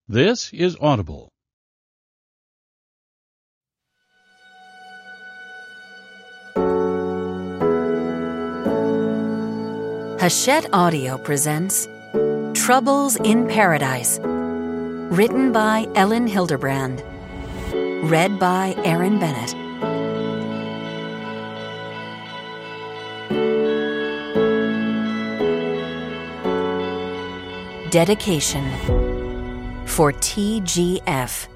This is Audible. Hachette Audio presents Troubles in Paradise, written by Ellen Hilderbrand, read by Aaron Bennett. Dedication for TGF.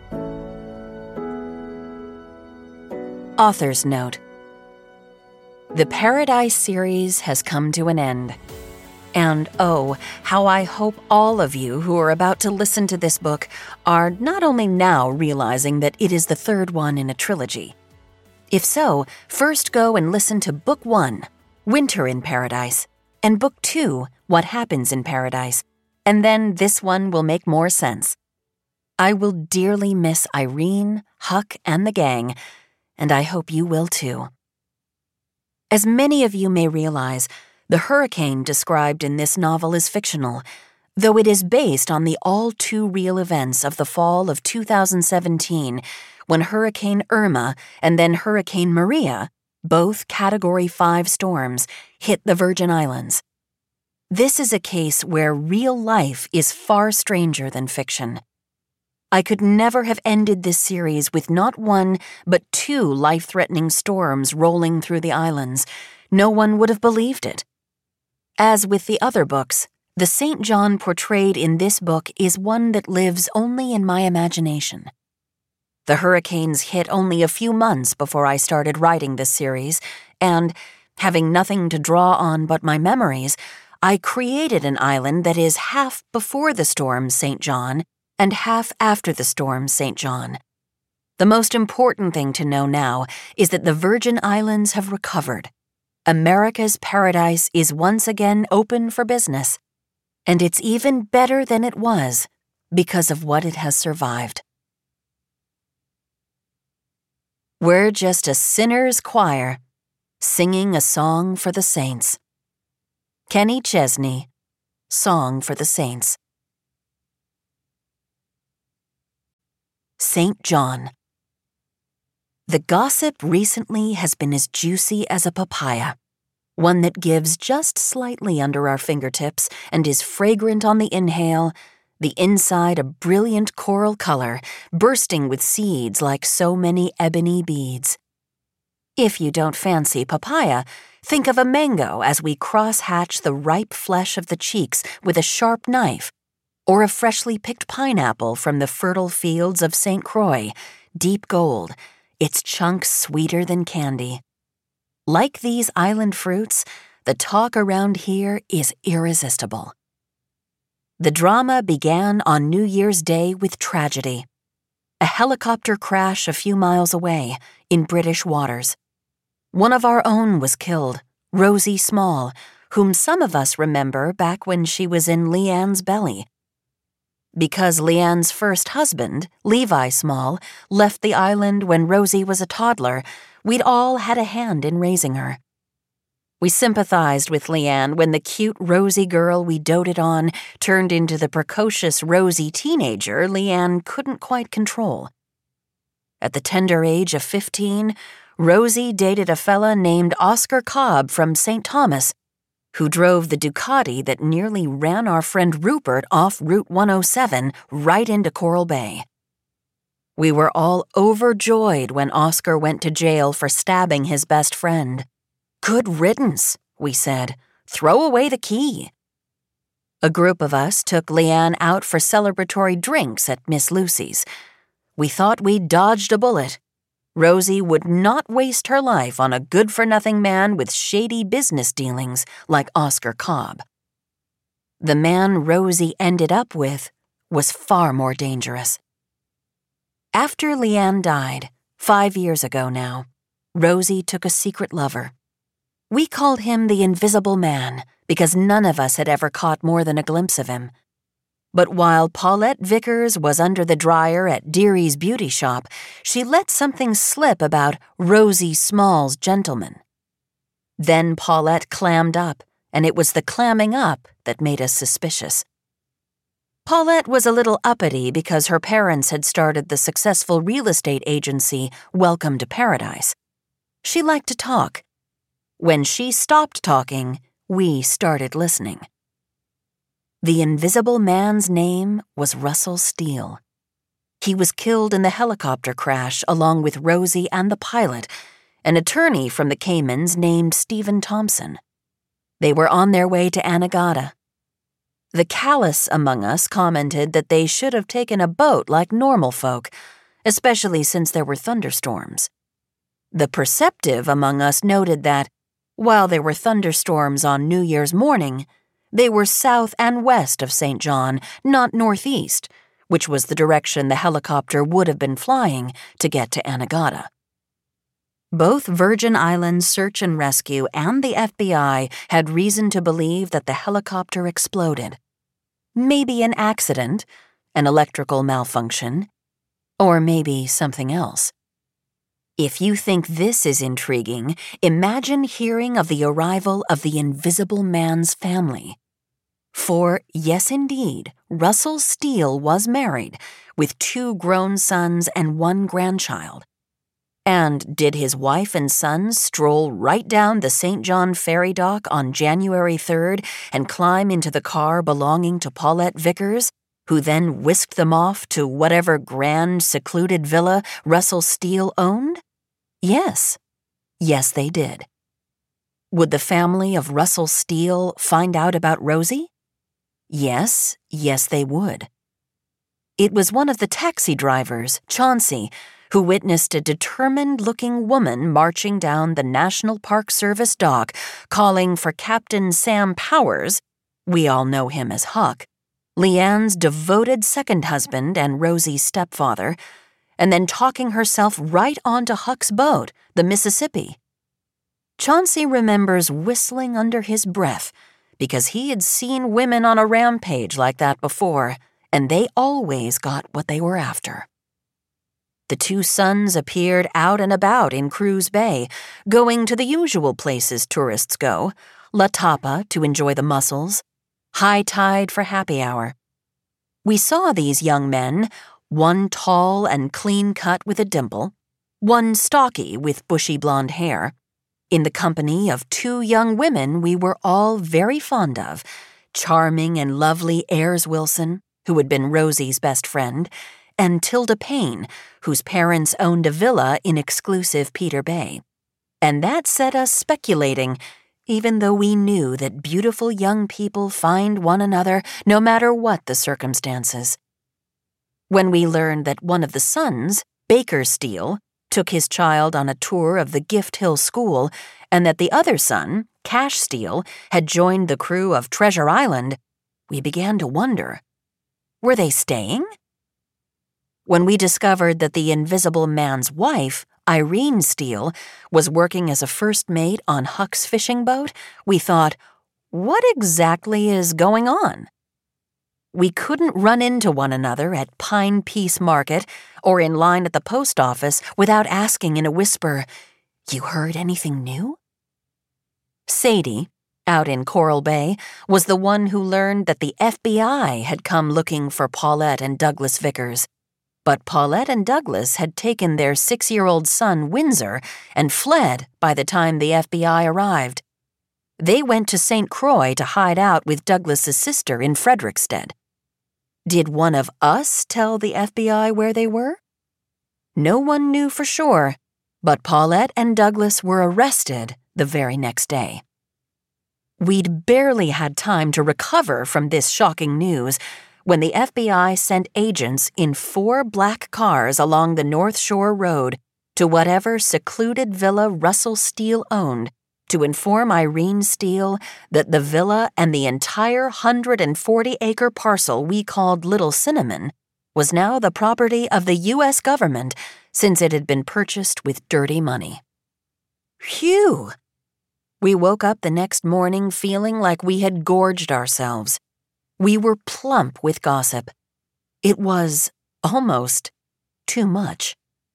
Author's Note: The Paradise series has come to an end. And oh, how I hope all of you who are about to listen to this book are not only now realizing that it is the third one in a trilogy. If so, first go and listen to Book 1, Winter in Paradise, and Book 2, What Happens in Paradise, and then this one will make more sense. I will dearly miss Irene, Huck, and the gang, and I hope you will too. As many of you may realize, the hurricane described in this novel is fictional, though it is based on the all-too-real events of the fall of 2017, when Hurricane Irma and then Hurricane Maria, both Category 5 storms, hit the Virgin Islands. This is a case where real life is far stranger than fiction. I could never have ended this series with not one, but two life-threatening storms rolling through the islands. No one would have believed it. As with the other books, the St. John portrayed in this book is one that lives only in my imagination. The hurricanes hit only a few months before I started writing this series, and, having nothing to draw on but my memories, I created an island that is half before the storm St. John and half after the storm St. John. The most important thing to know now is that the Virgin Islands have recovered. America's paradise is once again open for business, and it's even better than it was because of what it has survived. We're just a sinner's choir, singing a song for the saints. Kenny Chesney, Song for the Saints. St. John. The gossip recently has been as juicy as a papaya, one that gives just slightly under our fingertips and is fragrant on the inhale, the inside a brilliant coral color, bursting with seeds like so many ebony beads. If you don't fancy papaya, think of a mango as we cross-hatch the ripe flesh of the cheeks with a sharp knife, or a freshly picked pineapple from the fertile fields of St. Croix, deep gold, its chunks sweeter than candy. Like these island fruits, the talk around here is irresistible. The drama began on New Year's Day with tragedy. A helicopter crash a few miles away, in British waters. One of our own was killed, Rosie Small, whom some of us remember back when she was in Leanne's belly. Because Leanne's first husband, Levi Small, left the island when Rosie was a toddler, we'd all had a hand in raising her. We sympathized with Leanne when the cute Rosie girl we doted on turned into the precocious Rosie teenager Leanne couldn't quite control. At the tender age of 15, Rosie dated a fella named Oscar Cobb from St. Thomas, who drove the Ducati that nearly ran our friend Rupert off Route 107 right into Coral Bay. We were all overjoyed when Oscar went to jail for stabbing his best friend. Good riddance, we said. Throw away the key. A group of us took Leanne out for celebratory drinks at Miss Lucy's. We thought we'd dodged a bullet. Rosie would not waste her life on a good-for-nothing man with shady business dealings like Oscar Cobb. The man Rosie ended up with was far more dangerous. After Leanne died, 5 years ago now, Rosie took a secret lover. We called him the Invisible Man because none of us had ever caught more than a glimpse of him. But while Paulette Vickers was under the dryer at Deary's beauty shop, she let something slip about Rosie Small's gentleman. Then Paulette clammed up, and it was the clamming up that made us suspicious. Paulette was a little uppity because her parents had started the successful real estate agency Welcome to Paradise. She liked to talk. When she stopped talking, we started listening. The invisible man's name was Russell Steele. He was killed in the helicopter crash along with Rosie and the pilot, an attorney from the Caymans named Stephen Thompson. They were on their way to Anegada. The callous among us commented that they should have taken a boat like normal folk, especially since there were thunderstorms. The perceptive among us noted that, while there were thunderstorms on New Year's morning, they were south and west of St. John, not northeast, which was the direction the helicopter would have been flying to get to Anegada. Both Virgin Islands Search and Rescue and the FBI had reason to believe that the helicopter exploded. Maybe an accident, an electrical malfunction, or maybe something else. If you think this is intriguing, imagine hearing of the arrival of the Invisible Man's family. For, yes indeed, Russell Steele was married, with 2 grown sons and 1 grandchild. And did his wife and sons stroll right down the St. John ferry dock on January 3rd and climb into the car belonging to Paulette Vickers, who then whisked them off to whatever grand, secluded villa Russell Steele owned? Yes. Yes, they did. Would the family of Russell Steele find out about Rosie? Yes, they would. It was one of the taxi drivers, Chauncey, who witnessed a determined-looking woman marching down the National Park Service dock, calling for Captain Sam Powers, we all know him as Huck, Leanne's devoted second husband and Rosie's stepfather, and then talking herself right onto Huck's boat, the Mississippi. Chauncey remembers whistling under his breath because he had seen women on a rampage like that before, and they always got what they were after. The 2 sons appeared out and about in Cruz Bay, going to the usual places tourists go, La Tapa to enjoy the mussels, High Tide for happy hour. We saw these young men, one tall and clean-cut with a dimple, one stocky with bushy blonde hair, in the company of 2 young women we were all very fond of, charming and lovely Ayers Wilson, who had been Rosie's best friend, and Tilda Payne, whose parents owned a villa in exclusive Peter Bay. And that set us speculating, even though we knew that beautiful young people find one another no matter what the circumstances. When we learned that one of the sons, Baker Steele, took his child on a tour of the Gift Hill School, and that the other son, Cash Steele, had joined the crew of Treasure Island, we began to wonder, were they staying? When we discovered that the Invisible Man's wife, Irene Steele, was working as a first mate on Huck's fishing boat, we thought, what exactly is going on? We couldn't run into one another at Pine Piece Market or in line at the post office without asking in a whisper, "You heard anything new?" Sadie, out in Coral Bay, was the one who learned that the FBI had come looking for Paulette and Douglas Vickers. But Paulette and Douglas had taken their 6-year-old son, Windsor, and fled by the time the FBI arrived. They went to St. Croix to hide out with Douglas's sister in Frederickstead. Did one of us tell the FBI where they were? No one knew for sure, but Paulette and Douglas were arrested the very next day. We'd barely had time to recover from this shocking news when the FBI sent agents in 4 black cars along the North Shore Road to whatever secluded villa Russell Steele owned to inform Irene Steele that the villa and the entire 140-acre parcel we called Little Cinnamon was now the property of the U.S. government since it had been purchased with dirty money. Phew! We woke up the next morning feeling like we had gorged ourselves. We were plump with gossip. It was almost too much.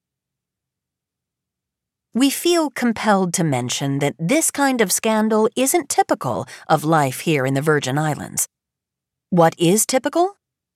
We feel compelled to mention that this kind of scandal isn't typical of life here in the Virgin Islands. What is typical?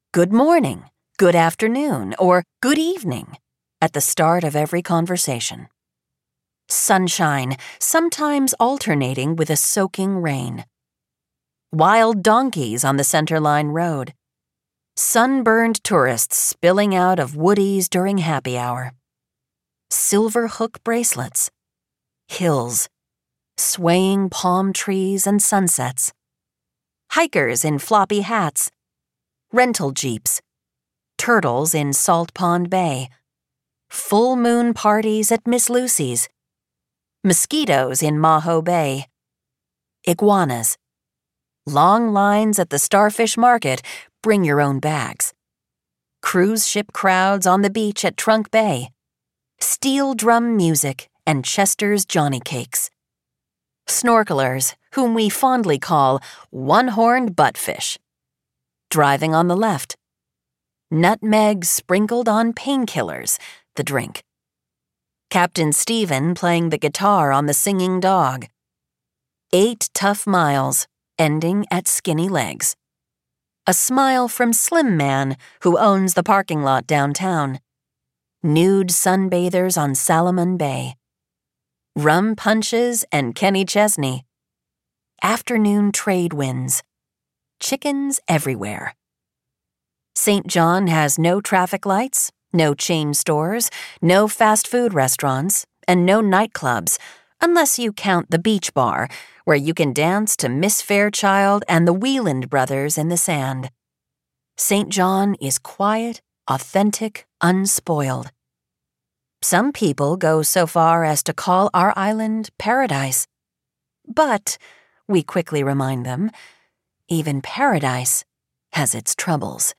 good morning, good afternoon, or good evening at the start of every conversation. Sunshine, sometimes alternating with a soaking rain. Wild donkeys on the Centerline Road. Sunburned tourists spilling out of Woody's during happy hour. Silver hook bracelets. Hills. Swaying palm trees and sunsets. Hikers in floppy hats. Rental jeeps. Turtles in Salt Pond Bay. Full moon parties at Miss Lucy's. Mosquitoes in Maho Bay. Iguanas. Long lines at the Starfish Market, bring your own bags. Cruise ship crowds on the beach at Trunk Bay. Steel drum music and Chester's Johnny Cakes. Snorkelers, whom we fondly call one-horned buttfish. Driving on the left. Nutmeg sprinkled on painkillers, the drink. Captain Stephen playing the guitar on the Singing Dog. 8 tough miles, ending at Skinny Legs. A smile from Slim Man, who owns the parking lot downtown. Nude sunbathers on Salomon Bay. Rum punches and Kenny Chesney. Afternoon trade winds. Chickens everywhere. St. John has no traffic lights, no chain stores, no fast food restaurants, and no nightclubs, unless you count the Beach Bar, where you can dance to Miss Fairchild and the Wieland Brothers in the sand. St. John is quiet, authentic, unspoiled. Some people go so far as to call our island paradise. But, we quickly remind them, even paradise has its troubles.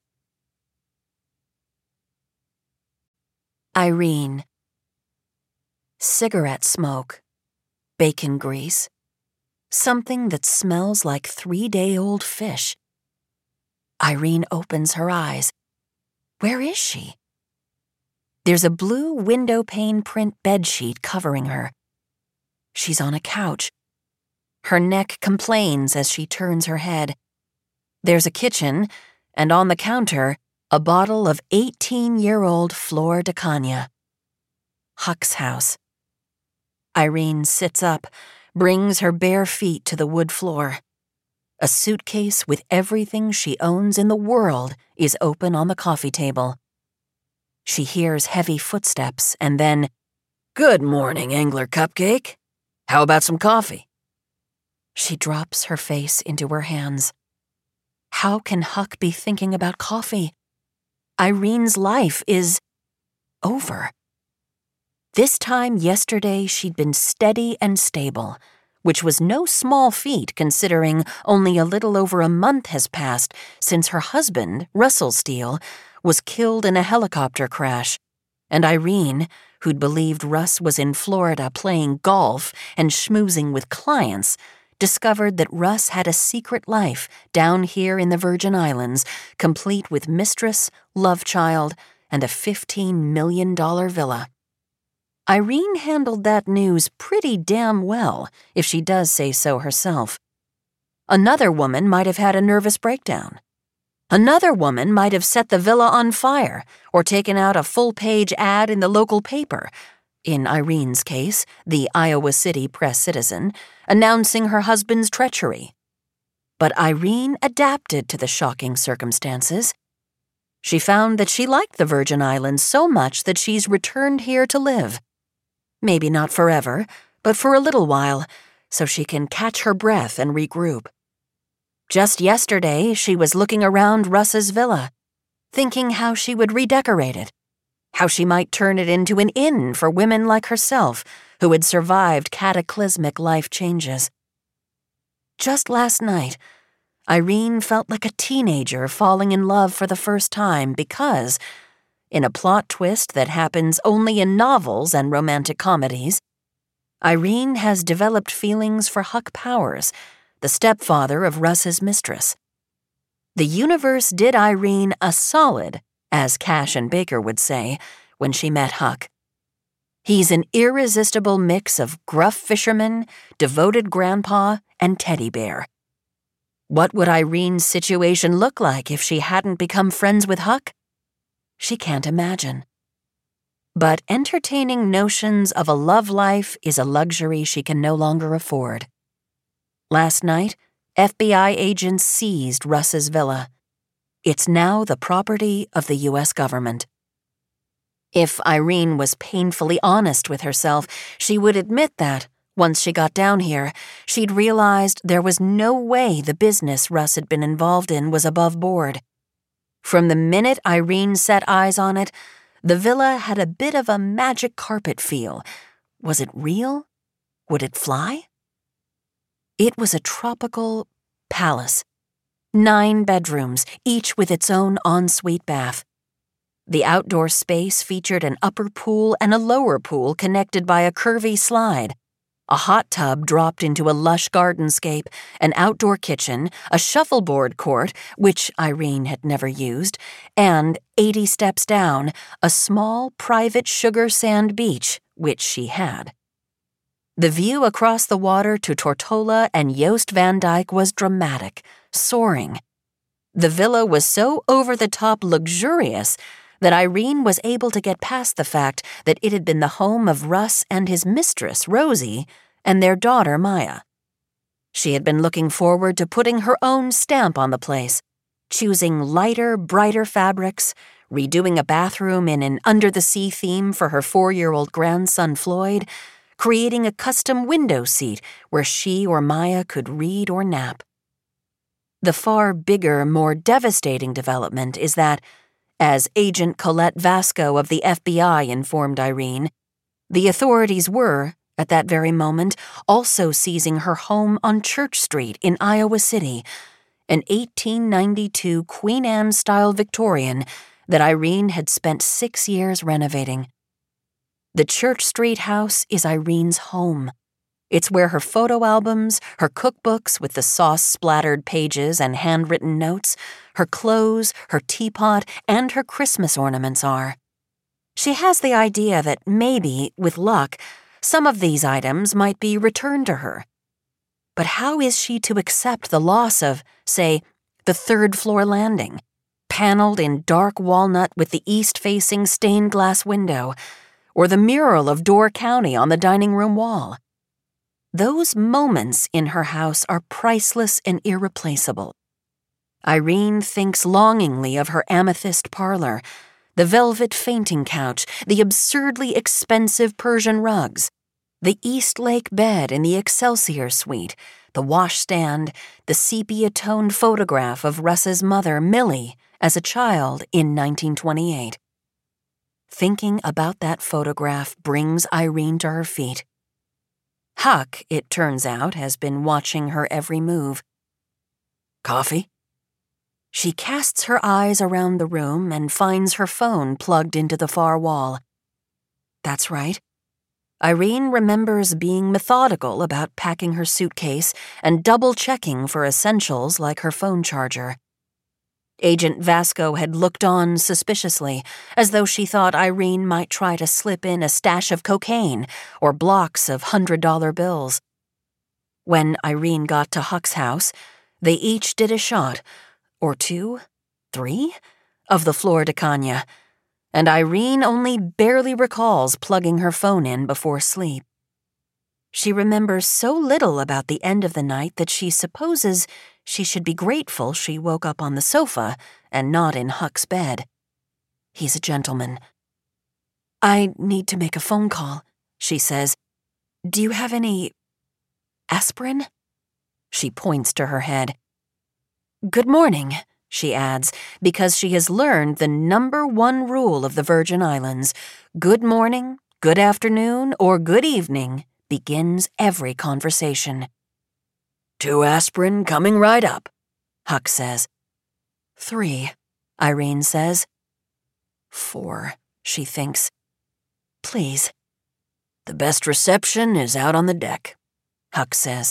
Irene. Cigarette smoke. Bacon grease. Something that smells like 3-day-old fish. Irene opens her eyes. Where is she? There's a blue window pane print bedsheet covering her. She's on a couch. Her neck complains as she turns her head. There's a kitchen, and on the counter, a bottle of 18-year-old Flor de Caña. Huck's house. Irene sits up, brings her bare feet to the wood floor. A suitcase with everything she owns in the world is open on the coffee table. She hears heavy footsteps and then, "Good morning, Angler Cupcake. How about some coffee?" She drops her face into her hands. How can Huck be thinking about coffee? Irene's life is over. This time yesterday she'd been steady and stable, which was no small feat considering only a little over a month has passed since her husband, Russell Steele, was killed in a helicopter crash, and Irene, who'd believed Russ was in Florida playing golf and schmoozing with clients, discovered that Russ had a secret life down here in the Virgin Islands, complete with mistress, love child, and a $15 million villa. Irene handled that news pretty damn well, if she does say so herself. Another woman might have had a nervous breakdown. Another woman might have set the villa on fire or taken out a full-page ad in the local paper, in Irene's case, the Iowa City Press-Citizen, announcing her husband's treachery. But Irene adapted to the shocking circumstances. She found that she liked the Virgin Islands so much that she's returned here to live. Maybe not forever, but for a little while, so she can catch her breath and regroup. Just yesterday, she was looking around Russ's villa, thinking how she would redecorate it, how she might turn it into an inn for women like herself who had survived cataclysmic life changes. Just last night, Irene felt like a teenager falling in love for the first time because, in a plot twist that happens only in novels and romantic comedies, Irene has developed feelings for Huck Powers, the stepfather of Russ's mistress. The universe did Irene a solid, as Cash and Baker would say, when she met Huck. He's an irresistible mix of gruff fisherman, devoted grandpa, and teddy bear. What would Irene's situation look like if she hadn't become friends with Huck? She can't imagine. But entertaining notions of a love life is a luxury she can no longer afford. Last night, FBI agents seized Russ's villa. It's now the property of the U.S. government. If Irene was painfully honest with herself, she would admit that, once she got down here, she'd realized there was no way the business Russ had been involved in was above board. From the minute Irene set eyes on it, the villa had a bit of a magic carpet feel. Was it real? Would it fly? It was a tropical palace. 9 bedrooms, each with its own ensuite bath. The outdoor space featured an upper pool and a lower pool connected by a curvy slide. A hot tub dropped into a lush gardenscape, an outdoor kitchen, a shuffleboard court, which Irene had never used, and 80 steps down, a small private sugar sand beach, which she had. The view across the water to Tortola and Joost Van Dyke was dramatic, soaring. The villa was so over-the-top luxurious that Irene was able to get past the fact that it had been the home of Russ and his mistress, Rosie, and their daughter, Maya. She had been looking forward to putting her own stamp on the place, choosing lighter, brighter fabrics, redoing a bathroom in an under-the-sea theme for her 4-year-old grandson, Floyd, creating a custom window seat where she or Maya could read or nap. The far bigger, more devastating development is that, as Agent Colette Vasco of the FBI informed Irene, the authorities were, at that very moment, also seizing her home on Church Street in Iowa City, an 1892 Queen Anne-style Victorian that Irene had spent 6 years renovating. The Church Street house is Irene's home. It's where her photo albums, her cookbooks with the sauce-splattered pages and handwritten notes, her clothes, her teapot, and her Christmas ornaments are. She has the idea that maybe, with luck, some of these items might be returned to her. But how is she to accept the loss of, say, the 3rd-floor landing, paneled in dark walnut with the east-facing stained glass window, or the mural of Door County on the dining room wall? Those moments in her house are priceless and irreplaceable. Irene thinks longingly of her amethyst parlor, the velvet fainting couch, the absurdly expensive Persian rugs, the East Lake bed in the Excelsior suite, the washstand, the sepia-toned photograph of Russ's mother, Millie, as a child in 1928. Thinking about that photograph brings Irene to her feet. Huck, it turns out, has been watching her every move. Coffee? She casts her eyes around the room and finds her phone plugged into the far wall. That's right. Irene remembers being methodical about packing her suitcase and double-checking for essentials like her phone charger. Agent Vasco had looked on suspiciously, as though she thought Irene might try to slip in a stash of cocaine or blocks of $100 bills. When Irene got to Huck's house, they each did a shot, or 2, 3, of the Flor de Caña, and Irene only barely recalls plugging her phone in before sleep. She remembers so little about the end of the night that she supposes she should be grateful she woke up on the sofa and not in Huck's bed. He's a gentleman. I need to make a phone call, she says. Do you have any aspirin? She points to her head. Good morning, she adds, because she has learned the #1 rule of the Virgin Islands. Good morning, good afternoon, or good evening begins every conversation. 2 aspirin coming right up, Huck says. 3, Irene says. 4, she thinks. Please. The best reception is out on the deck, Huck says.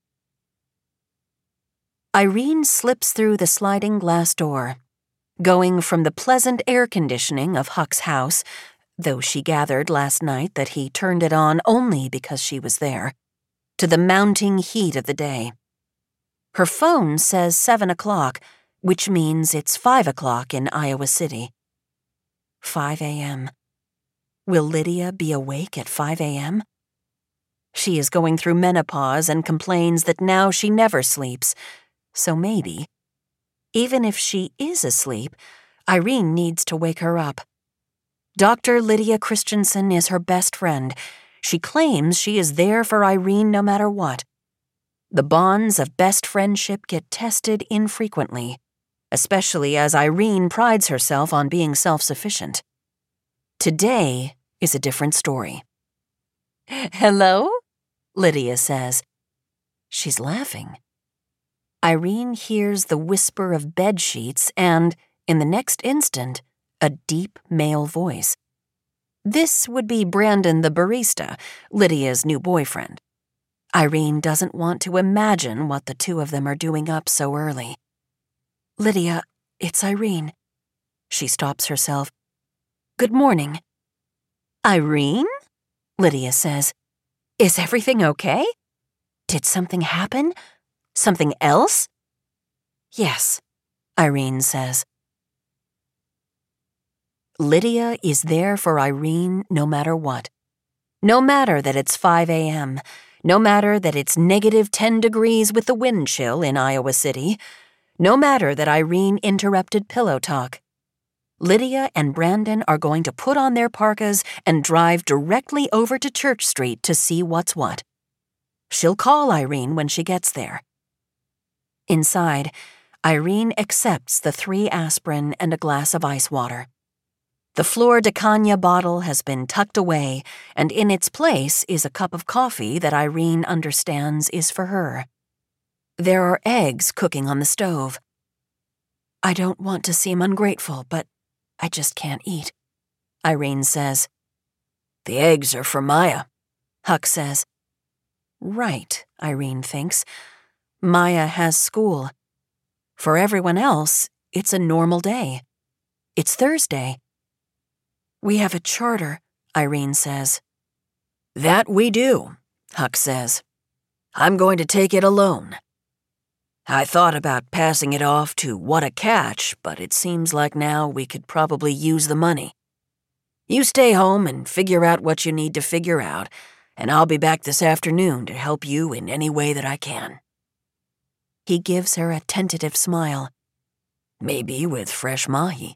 Irene slips through the sliding glass door, going from the pleasant air conditioning of Huck's house, though she gathered last night that he turned it on only because she was there, to the mounting heat of the day. Her phone says 7 o'clock, which means it's 5 o'clock in Iowa City. 5 a.m. Will Lydia be awake at 5 a.m.? She is going through menopause and complains that now she never sleeps, so maybe. Even if she is asleep, Irene needs to wake her up. Dr. Lydia Christensen is her best friend. She claims she is there for Irene no matter what. The bonds of best friendship get tested infrequently, especially as Irene prides herself on being self-sufficient. Today is a different story. "Hello?" Lydia says. She's laughing. Irene hears the whisper of bed sheets and, in the next instant, a deep male voice. This would be Brandon the barista, Lydia's new boyfriend. Irene doesn't want to imagine what the two of them are doing up so early. "Lydia, it's Irene." She stops herself. "Good morning." "Irene?" Lydia says. "Is everything okay? Did something happen? Something else?" "Yes," Irene says. Lydia is there for Irene no matter what. No matter that it's 5 a.m., no matter that it's -10 degrees with the wind chill in Iowa City, no matter that Irene interrupted pillow talk. Lydia and Brandon are going to put on their parkas and drive directly over to Church Street to see what's what. She'll call Irene when she gets there. Inside, Irene accepts the 3 aspirin and a glass of ice water. The Flor de Caña bottle has been tucked away, and in its place is a cup of coffee that Irene understands is for her. There are eggs cooking on the stove. "I don't want to seem ungrateful, but I just can't eat," Irene says. "The eggs are for Maya," Huck says. Right, Irene thinks. Maya has school. For everyone else, it's a normal day. It's Thursday. "We have a charter," Irene says. "That we do," Huck says. "I'm going to take it alone. I thought about passing it off to What a Catch, but it seems like now we could probably use the money. You stay home and figure out what you need to figure out, and I'll be back this afternoon to help you in any way that I can." He gives her a tentative smile. "Maybe with fresh mahi."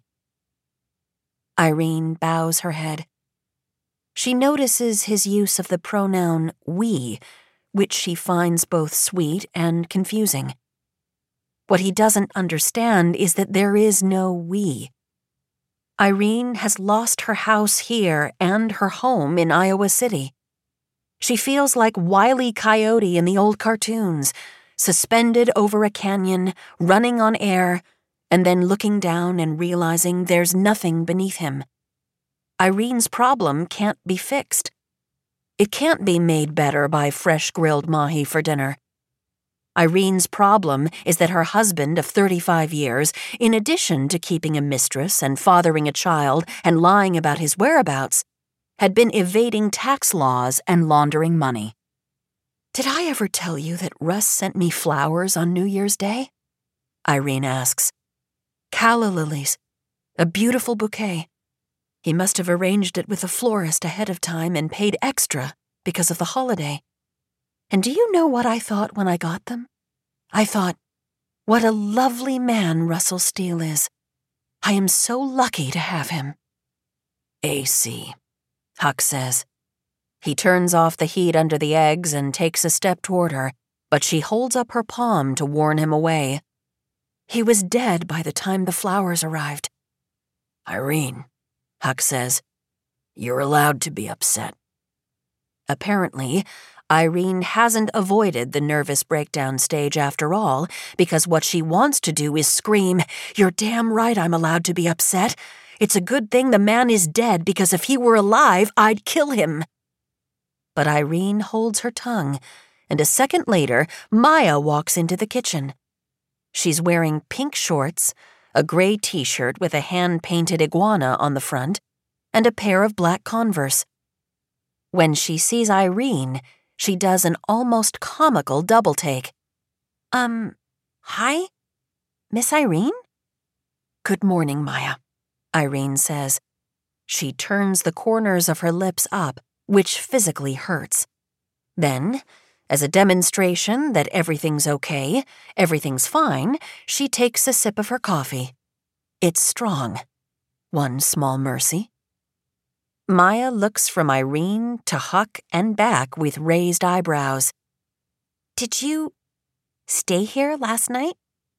Irene bows her head. She notices his use of the pronoun we, which she finds both sweet and confusing. What he doesn't understand is that there is no we. Irene has lost her house here and her home in Iowa City. She feels like Wile E. Coyote in the old cartoons, suspended over a canyon, running on air, and then looking down and realizing there's nothing beneath him. Irene's problem can't be fixed. It can't be made better by fresh grilled mahi for dinner. Irene's problem is that her husband of 35 years, in addition to keeping a mistress and fathering a child and lying about his whereabouts, had been evading tax laws and laundering money. "Did I ever tell you that Russ sent me flowers on New Year's Day?" Irene asks. "Calla lilies, a beautiful bouquet. He must have arranged it with a florist ahead of time and paid extra because of the holiday. And do you know what I thought when I got them? I thought, what a lovely man Russell Steele is. I am so lucky to have him." "AC," Huck says. He turns off the heat under the eggs and takes a step toward her, but she holds up her palm to warn him away. "He was dead by the time the flowers arrived." "Irene," Huck says, "you're allowed to be upset." Apparently, Irene hasn't avoided the nervous breakdown stage after all, because what she wants to do is scream, "You're damn right I'm allowed to be upset. It's a good thing the man is dead, because if he were alive, I'd kill him." But Irene holds her tongue, and a second later, Maya walks into the kitchen. She's wearing pink shorts, a gray t-shirt with a hand-painted iguana on the front, and a pair of black Converse. When she sees Irene, she does an almost comical double-take. Hi, Miss Irene? Good morning, Maya, Irene says. She turns the corners of her lips up, which physically hurts. Then, as a demonstration that everything's okay, everything's fine, she takes a sip of her coffee. It's strong. One small mercy. Maya looks from Irene to Huck and back with raised eyebrows. Did you stay here last night?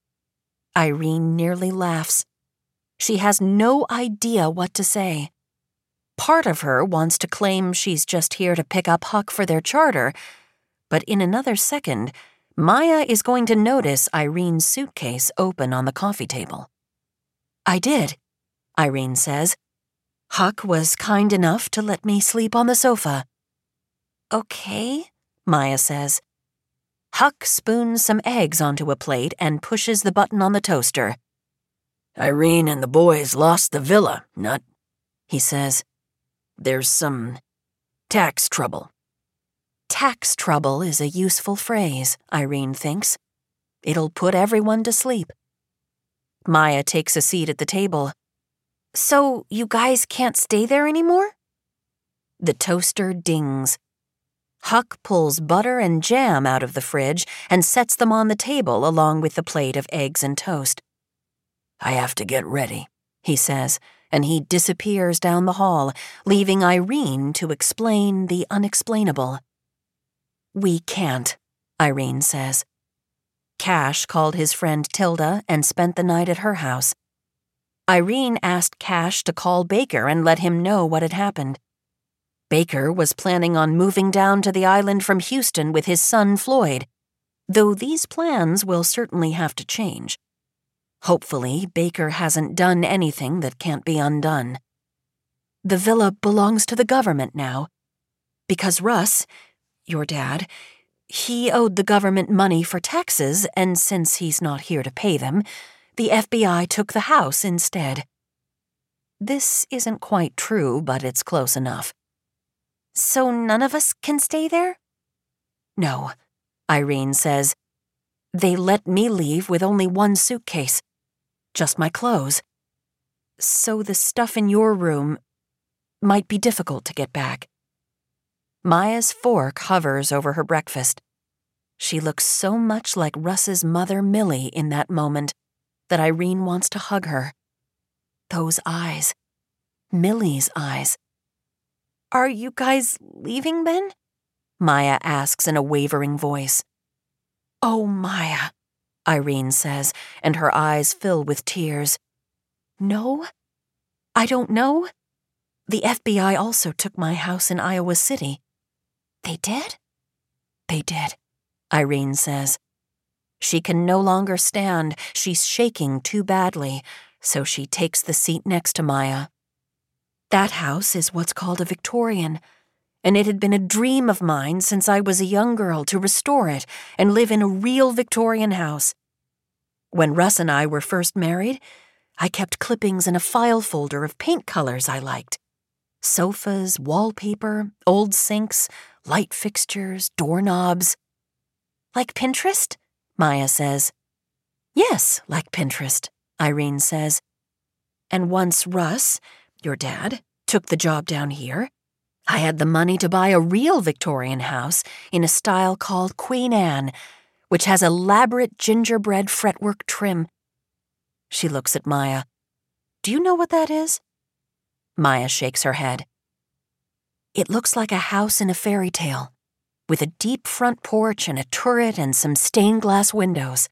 Irene nearly laughs. She has no idea what to say. Part of her wants to claim she's just here to pick up Huck for their charter, but in another second, Maya is going to notice Irene's suitcase open on the coffee table. I did, Irene says. Huck was kind enough to let me sleep on the sofa. Okay, Maya says. Huck spoons some eggs onto a plate and pushes the button on the toaster. Irene and the boys lost the villa, Nut, he says. There's some tax trouble. Tax trouble is a useful phrase, Irene thinks. It'll put everyone to sleep. Maya takes a seat at the table. So you guys can't stay there anymore? The toaster dings. Huck pulls butter and jam out of the fridge and sets them on the table along with the plate of eggs and toast. I have to get ready, he says, and he disappears down the hall, leaving Irene to explain the unexplainable. We can't, Irene says. Cash called his friend Tilda and spent the night at her house. Irene asked Cash to call Baker and let him know what had happened. Baker was planning on moving down to the island from Houston with his son Floyd, though these plans will certainly have to change. Hopefully, Baker hasn't done anything that can't be undone. The villa belongs to the government now, because Russ, your dad, he owed the government money for taxes, and since he's not here to pay them, the FBI took the house instead. This isn't quite true, but it's close enough. So none of us can stay there? No, Irene says. They let me leave with only one suitcase. Just my clothes. So the stuff in your room might be difficult to get back. Maya's fork hovers over her breakfast. She looks so much like Russ's mother, Millie, in that moment that Irene wants to hug her. Those eyes. Millie's eyes. Are you guys leaving then? Maya asks in a wavering voice. Oh, Maya, Irene says, and her eyes fill with tears. No? I don't know. The FBI also took my house in Iowa City. They did? They did, Irene says. She can no longer stand. She's shaking too badly, so she takes the seat next to Maya. That house is what's called a Victorian, and it had been a dream of mine since I was a young girl to restore it and live in a real Victorian house. When Russ and I were first married, I kept clippings in a file folder of paint colors I liked. Sofas, wallpaper, old sinks, light fixtures, doorknobs. Like Pinterest? Maya says. Yes, like Pinterest, Irene says. And once Russ, your dad, took the job down here, I had the money to buy a real Victorian house in a style called Queen Anne, which has elaborate gingerbread fretwork trim. She looks at Maya. Do you know what that is? Maya shakes her head. It looks like a house in a fairy tale, with a deep front porch and a turret and some stained glass windows.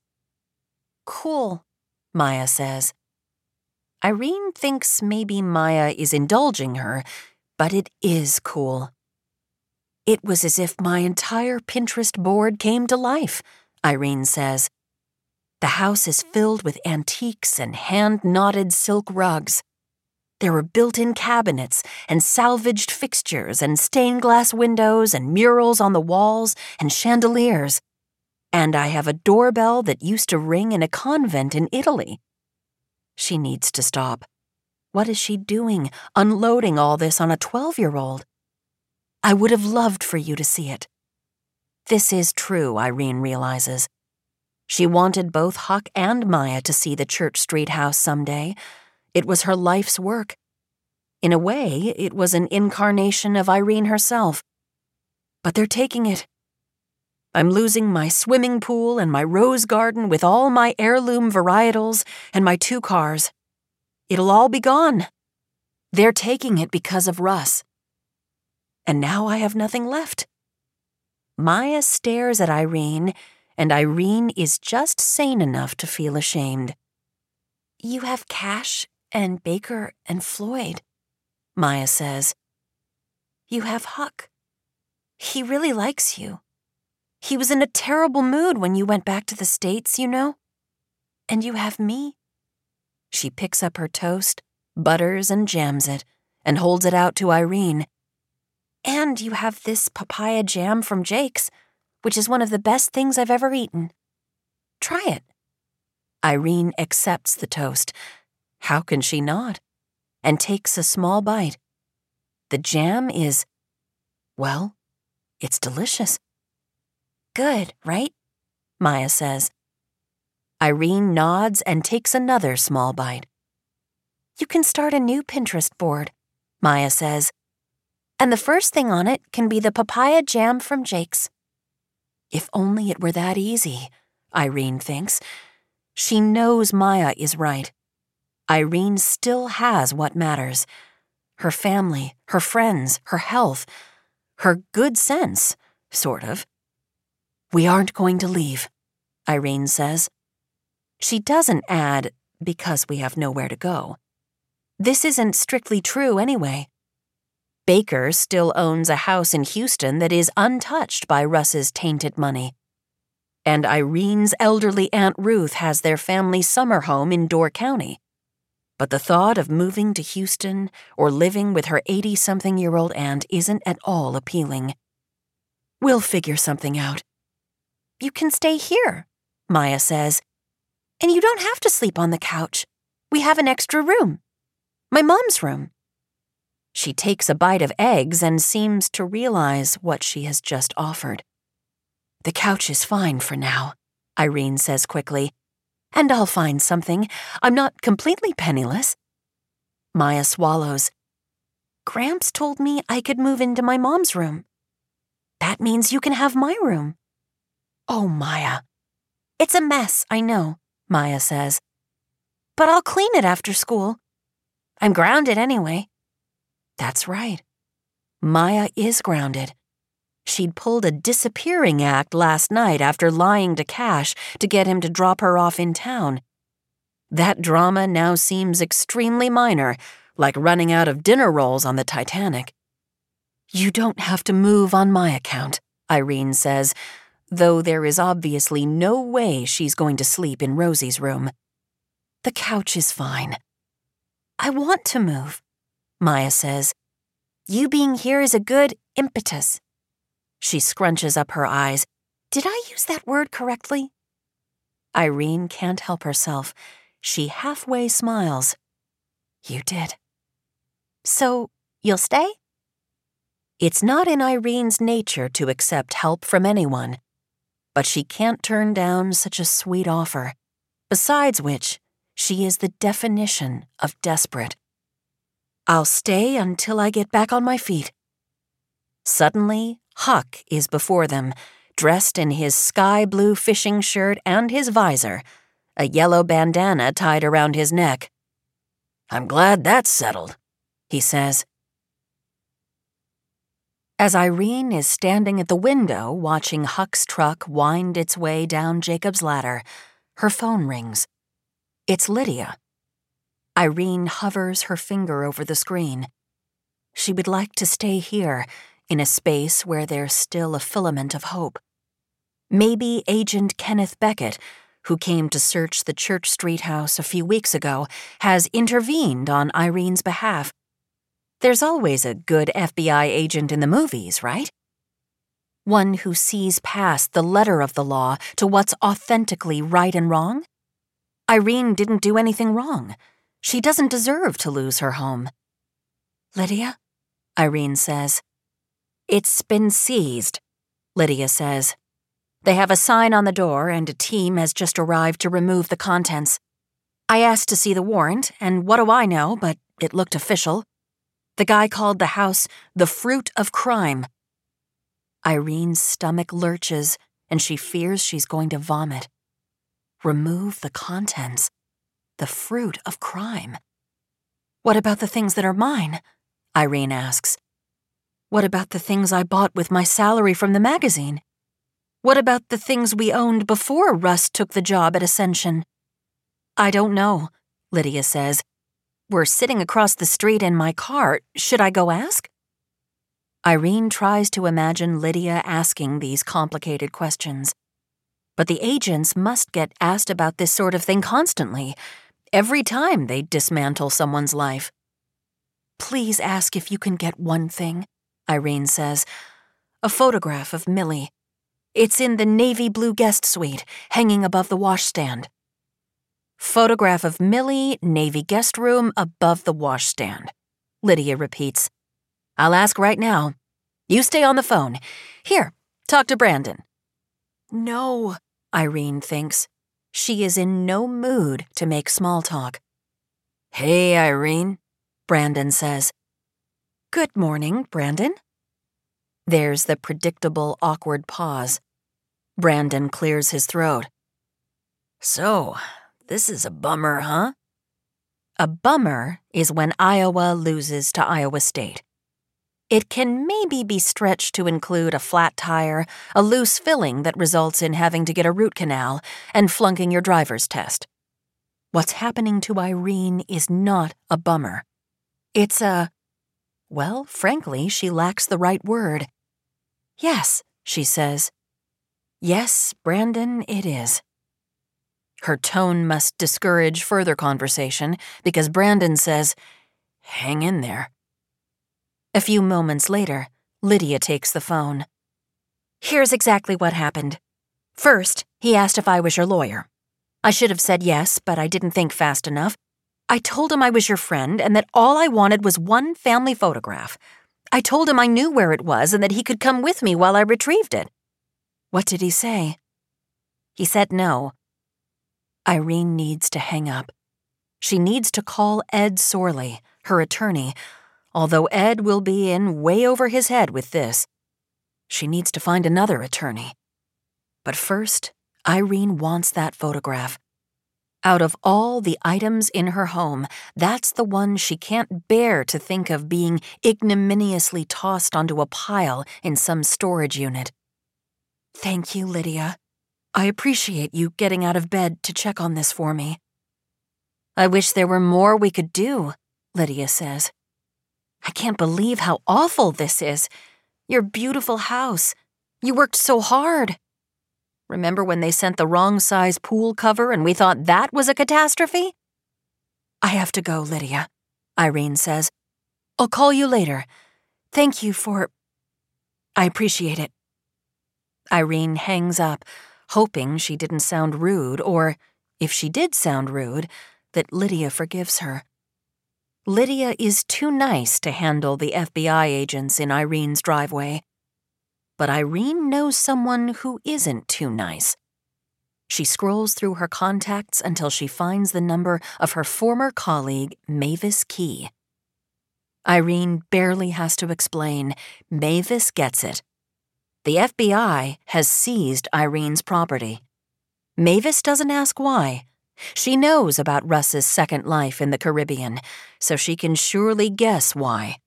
Cool, Maya says. Irene thinks maybe Maya is indulging her, but it is cool. It was as if my entire Pinterest board came to life, Irene says. The house is filled with antiques and hand-knotted silk rugs. There were built-in cabinets and salvaged fixtures and stained glass windows and murals on the walls and chandeliers. And I have a doorbell that used to ring in a convent in Italy. She needs to stop. What is she doing, unloading all this on a 12-year-old? I would have loved for you to see it. This is true, Irene realizes. She wanted both Huck and Maya to see the Church Street house someday. It was her life's work. In a way, it was an incarnation of Irene herself. But they're taking it. I'm losing my swimming pool and my rose garden with all my heirloom varietals and my 2 cars. It'll all be gone. They're taking it because of Russ. And now I have nothing left. Maya stares at Irene, and Irene is just sane enough to feel ashamed. You have Cash and Baker and Floyd, Maya says. You have Huck. He really likes you. He was in a terrible mood when you went back to the States, you know? And you have me. She picks up her toast, butters and jams it, and holds it out to Irene. And you have this papaya jam from Jake's, which is one of the best things I've ever eaten. Try it. Irene accepts the toast. How can she not? And takes a small bite. The jam is, well, it's delicious. Good, right? Maya says. Irene nods and takes another small bite. You can start a new Pinterest board, Maya says. And the first thing on it can be the papaya jam from Jake's. If only it were that easy, Irene thinks. She knows Maya is right. Irene still has what matters. Her family, her friends, her health, her good sense, sort of. We aren't going to leave, Irene says. She doesn't add, because we have nowhere to go. This isn't strictly true anyway. Baker still owns a house in Houston that is untouched by Russ's tainted money. And Irene's elderly Aunt Ruth has their family summer home in Door County. But the thought of moving to Houston or living with her 80-something-year-old aunt isn't at all appealing. We'll figure something out. You can stay here, Maya says. And you don't have to sleep on the couch. We have an extra room. My mom's room. She takes a bite of eggs and seems to realize what she has just offered. The couch is fine for now, Irene says quickly. And I'll find something. I'm not completely penniless. Maya swallows. Gramps told me I could move into my mom's room. That means you can have my room. Oh, Maya. It's a mess, I know, Maya says. But I'll clean it after school. I'm grounded anyway. That's right. Maya is grounded. She'd pulled a disappearing act last night after lying to Cash to get him to drop her off in town. That drama now seems extremely minor, like running out of dinner rolls on the Titanic. You don't have to move on my account, Irene says, though there is obviously no way she's going to sleep in Rosie's room. The couch is fine. I want to move, Maya says. You being here is a good impetus. She scrunches up her eyes. Did I use that word correctly? Irene can't help herself. She halfway smiles. You did. So, you'll stay? It's not in Irene's nature to accept help from anyone, but she can't turn down such a sweet offer. Besides which, she is the definition of desperate. I'll stay until I get back on my feet. Suddenly, Huck is before them, dressed in his sky-blue fishing shirt and his visor, a yellow bandana tied around his neck. I'm glad that's settled, he says. As Irene is standing at the window watching Huck's truck wind its way down Jacob's ladder, her phone rings. It's Lydia. Irene hovers her finger over the screen. She would like to stay here, in a space where there's still a filament of hope. Maybe Agent Kenneth Beckett, who came to search the Church Street house a few weeks ago, has intervened on Irene's behalf. There's always a good FBI agent in the movies, right? One who sees past the letter of the law to what's authentically right and wrong? Irene didn't do anything wrong. She doesn't deserve to lose her home. Lydia? Irene says. It's been seized, Lydia says. They have a sign on the door, and a team has just arrived to remove the contents. I asked to see the warrant, and what do I know, but it looked official. The guy called the house the fruit of crime. Irene's stomach lurches, and she fears she's going to vomit. Remove the contents. The fruit of crime. What about the things that are mine? Irene asks. What about the things I bought with my salary from the magazine? What about the things we owned before Russ took the job at Ascension? I don't know, Lydia says. We're sitting across the street in my car. Should I go ask? Irene tries to imagine Lydia asking these complicated questions. But the agents must get asked about this sort of thing constantly, every time they dismantle someone's life. Please ask if you can get one thing, Irene says. A photograph of Millie. It's in the navy blue guest suite, hanging above the washstand. Photograph of Millie, navy guest room, above the washstand, Lydia repeats. I'll ask right now. You stay on the phone. Here, talk to Brandon. No, Irene thinks. She is in no mood to make small talk. Hey, Irene, Brandon says. Good morning, Brandon. There's the predictable awkward pause. Brandon clears his throat. So, this is a bummer, huh? A bummer is when Iowa loses to Iowa State. It can maybe be stretched to include a flat tire, a loose filling that results in having to get a root canal, and flunking your driver's test. What's happening to Irene is not a bummer. It's well, frankly, she lacks the right word. Yes, she says. Yes, Brandon, it is. Her tone must discourage further conversation because Brandon says, hang in there. A few moments later, Lydia takes the phone. Here's exactly what happened. First, he asked if I was your lawyer. I should have said yes, but I didn't think fast enough. I told him I was your friend and that all I wanted was one family photograph. I told him I knew where it was and that he could come with me while I retrieved it. What did he say? He said no. Irene needs to hang up. She needs to call Ed Sorley, her attorney, although Ed will be in way over his head with this. She needs to find another attorney. But first, Irene wants that photograph. Out of all the items in her home, that's the one she can't bear to think of being ignominiously tossed onto a pile in some storage unit. Thank you, Lydia. I appreciate you getting out of bed to check on this for me. I wish there were more we could do, Lydia says. I can't believe how awful this is. Your beautiful house. You worked so hard. Remember when they sent the wrong size pool cover and we thought that was a catastrophe? I have to go, Lydia, Irene says. I'll call you later. Thank you for... I appreciate it. Irene hangs up, hoping she didn't sound rude or, if she did sound rude, that Lydia forgives her. Lydia is too nice to handle the FBI agents in Irene's driveway. But Irene knows someone who isn't too nice. She scrolls through her contacts until she finds the number of her former colleague, Mavis Key. Irene barely has to explain. Mavis gets it. The FBI has seized Irene's property. Mavis doesn't ask why. She knows about Russ's second life in the Caribbean, so she can surely guess why.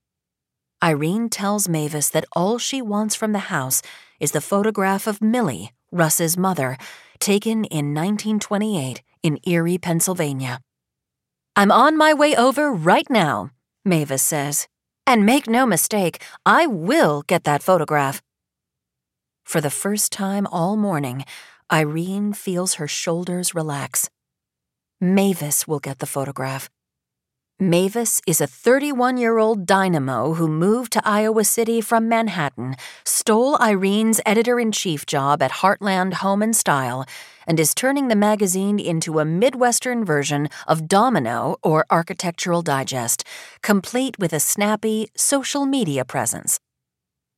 Irene tells Mavis that all she wants from the house is the photograph of Millie, Russ's mother, taken in 1928 in Erie, Pennsylvania. I'm on my way over right now, Mavis says. And make no mistake, I will get that photograph. For the first time all morning, Irene feels her shoulders relax. Mavis will get the photograph. Mavis is a 31-year-old dynamo who moved to Iowa City from Manhattan, stole Irene's editor-in-chief job at Heartland Home & Style, and is turning the magazine into a Midwestern version of Domino or Architectural Digest, complete with a snappy social media presence.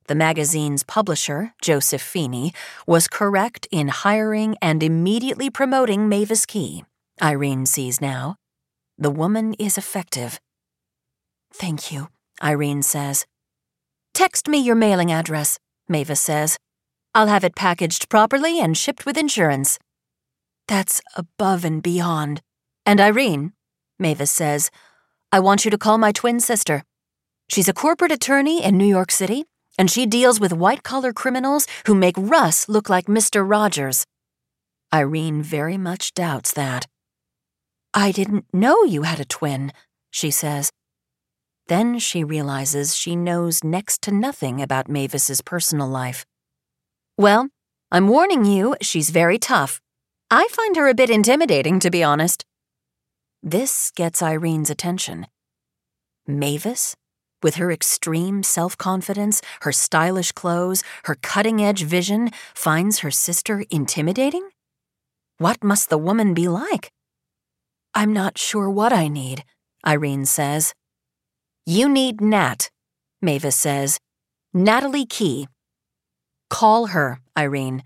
The magazine's publisher, Joseph Feeney, was correct in hiring and immediately promoting Mavis Key, Irene sees now. The woman is effective. "Thank you," Irene says. "Text me your mailing address," Mavis says. "I'll have it packaged properly and shipped with insurance." "That's above and beyond." "And Irene," Mavis says, "I want you to call my twin sister. She's a corporate attorney in New York City, and she deals with white-collar criminals who make Russ look like Mr. Rogers." Irene very much doubts that. "I didn't know you had a twin," she says. Then she realizes she knows next to nothing about Mavis's personal life. "Well, I'm warning you, she's very tough. I find her a bit intimidating, to be honest." This gets Irene's attention. Mavis, with her extreme self-confidence, her stylish clothes, her cutting-edge vision, finds her sister intimidating? What must the woman be like? "I'm not sure what I need," Irene says. "You need Nat," Mavis says. "Natalie Key. Call her, Irene."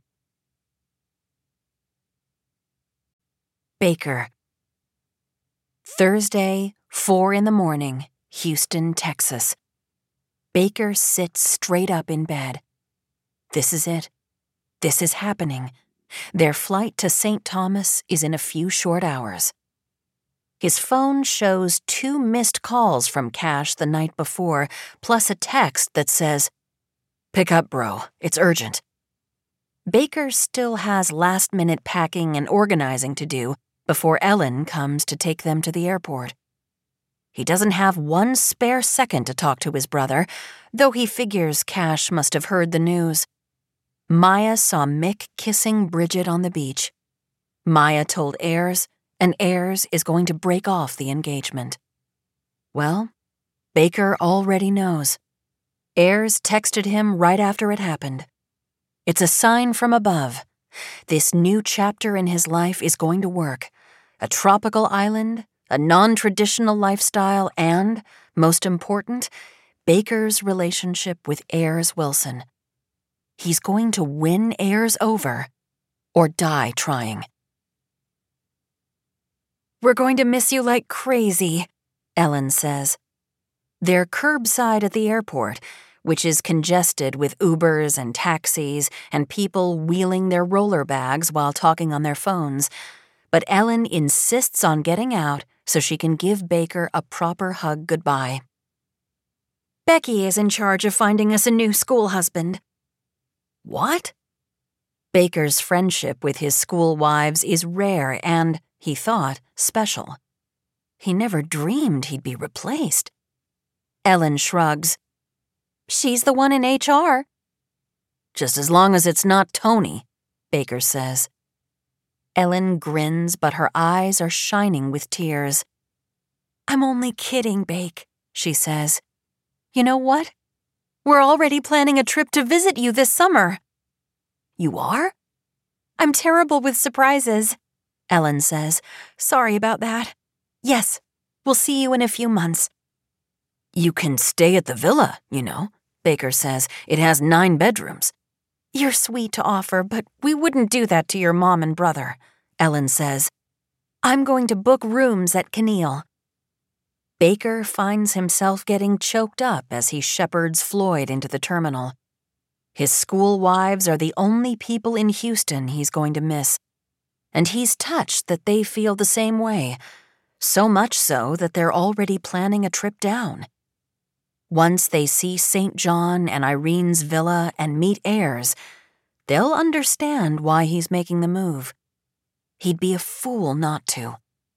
Baker. Thursday, 4 a.m, Houston, Texas. Baker sits straight up in bed. This is it. This is happening. Their flight to St. Thomas is in a few short hours. His phone shows 2 missed calls from Cash the night before, plus a text that says, "Pick up, bro. It's urgent." Baker still has last-minute packing and organizing to do before Ellen comes to take them to the airport. He doesn't have one spare second to talk to his brother, though he figures Cash must have heard the news. Maya saw Mick kissing Bridget on the beach. Maya told Ayers, and Ayers is going to break off the engagement. Well, Baker already knows. Ayers texted him right after it happened. It's a sign from above. This new chapter in his life is going to work. A tropical island, a non-traditional lifestyle, and, most important, Baker's relationship with Ayers Wilson. He's going to win Ayers over, or die trying. "We're going to miss you like crazy," Ellen says. They're curbside at the airport, which is congested with Ubers and taxis and people wheeling their roller bags while talking on their phones, but Ellen insists on getting out so she can give Baker a proper hug goodbye. "Becky is in charge of finding us a new school husband." "What?" Baker's friendship with his school wives is rare and, he thought, special. He never dreamed he'd be replaced. Ellen shrugs. "She's the one in HR." "Just as long as it's not Tony," Baker says. Ellen grins, but her eyes are shining with tears. "I'm only kidding, Bake," she says. "You know what? We're already planning a trip to visit you this summer." "You are?" "I'm terrible with surprises," Ellen says. "Sorry about that. Yes, we'll see you in a few months." "You can stay at the villa, you know," Baker says. "It has 9 bedrooms. "You're sweet to offer, but we wouldn't do that to your mom and brother," Ellen says. "I'm going to book rooms at Keneal." Baker finds himself getting choked up as he shepherds Floyd into the terminal. His school wives are the only people in Houston he's going to miss, and he's touched that they feel the same way, so much so that they're already planning a trip down. Once they see St. John and Irene's villa and meet Ayers, they'll understand why he's making the move. He'd be a fool not to.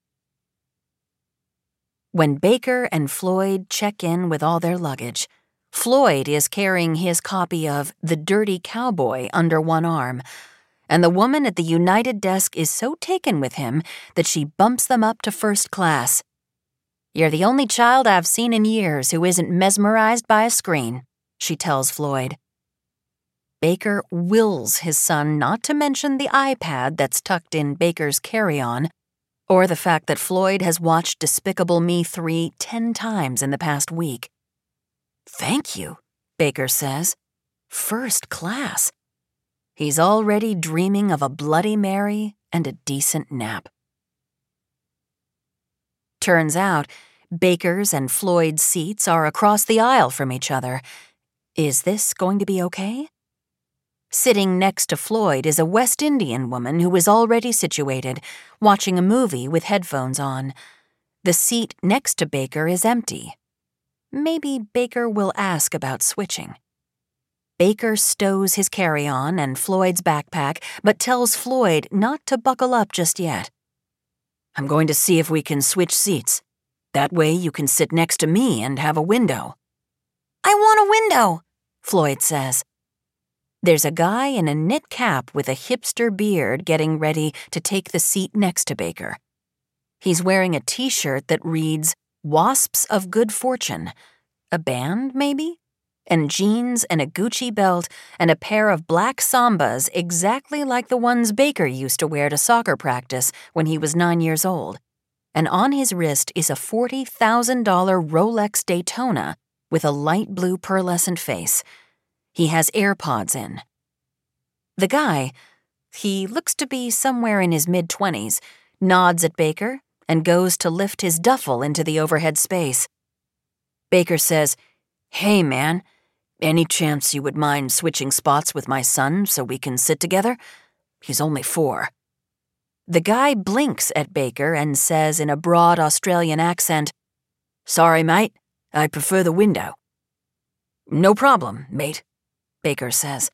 When Baker and Floyd check in with all their luggage, Floyd is carrying his copy of The Dirty Cowboy under one arm, and the woman at the United desk is so taken with him that she bumps them up to first class. "You're the only child I've seen in years who isn't mesmerized by a screen," she tells Floyd. Baker wills his son not to mention the iPad that's tucked in Baker's carry-on, or the fact that Floyd has watched Despicable Me 3 10 times in the past week. "Thank you," Baker says. First class. He's already dreaming of a Bloody Mary and a decent nap. Turns out, Baker's and Floyd's seats are across the aisle from each other. Is this going to be okay? Sitting next to Floyd is a West Indian woman who is already situated, watching a movie with headphones on. The seat next to Baker is empty. Maybe Baker will ask about switching. Baker stows his carry-on and Floyd's backpack, but tells Floyd not to buckle up just yet. I'm going to see if we can switch seats. That way you can sit next to me and have a window. I want a window, Floyd says. There's a guy in a knit cap with a hipster beard getting ready to take the seat next to Baker. He's wearing a t-shirt that reads, Wasps of Good Fortune. A band, maybe? And jeans and a Gucci belt and a pair of black Sambas exactly like the ones Baker used to wear to soccer practice when he was 9 years old. And on his wrist is a $40,000 Rolex Daytona with a light blue pearlescent face. He has AirPods in. The guy, he looks to be somewhere in his mid-20s, nods at Baker and goes to lift his duffel into the overhead space. Baker says, Hey, man, any chance you would mind switching spots with my son so we can sit together? He's only 4. The guy blinks at Baker and says in a broad Australian accent, Sorry, mate, I prefer the window. No problem, mate, Baker says.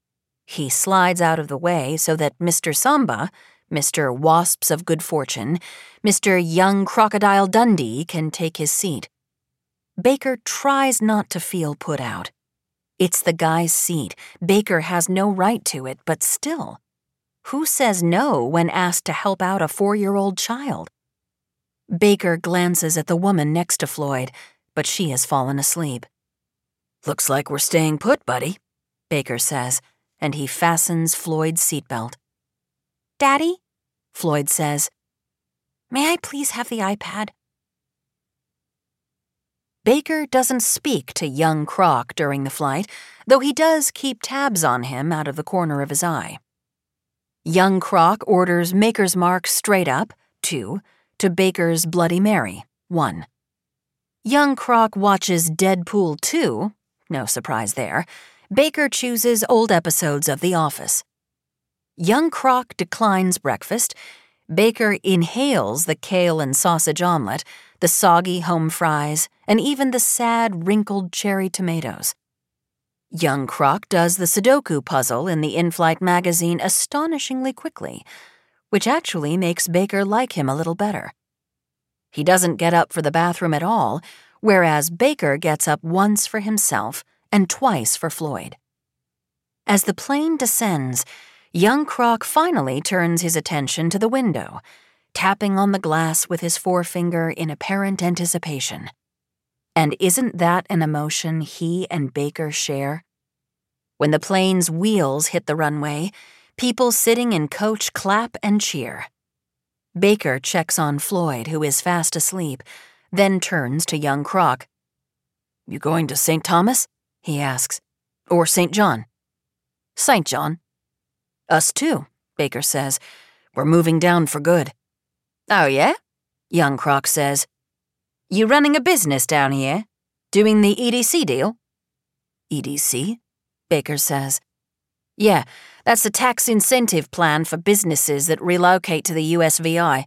He slides out of the way so that Mr. Samba, Mr. Wasps of Good Fortune, Mr. Young Crocodile Dundee can take his seat. Baker tries not to feel put out. It's the guy's seat. Baker has no right to it, but still. Who says no when asked to help out a 4-year-old child? Baker glances at the woman next to Floyd, but she has fallen asleep. Looks like we're staying put, buddy, Baker says, and he fastens Floyd's seatbelt. Daddy, Floyd says, May I please have the iPad? Baker doesn't speak to young Croc during the flight, though he does keep tabs on him out of the corner of his eye. Young Croc orders Maker's Mark straight up, 2, to Baker's Bloody Mary, 1. Young Croc watches Deadpool 2, no surprise there. Baker chooses old episodes of The Office. Young Croc declines breakfast. Baker inhales the kale and sausage omelet, the soggy home fries, and even the sad, wrinkled cherry tomatoes. Young Croc does the Sudoku puzzle in the in-flight magazine astonishingly quickly, which actually makes Baker like him a little better. He doesn't get up for the bathroom at all, whereas Baker gets up once for himself and twice for Floyd. As the plane descends, young Croc finally turns his attention to the window, tapping on the glass with his forefinger in apparent anticipation. And isn't that an emotion he and Baker share? When the plane's wheels hit the runway, people sitting in coach clap and cheer. Baker checks on Floyd, who is fast asleep, then turns to young Croc. You going to St. Thomas? He asks. Or St. John? St. John. Us too, Baker says. We're moving down for good. Oh, yeah? Young Croc says. You running a business down here? Doing the EDC deal? EDC? Baker says. Yeah, that's the tax incentive plan for businesses that relocate to the USVI.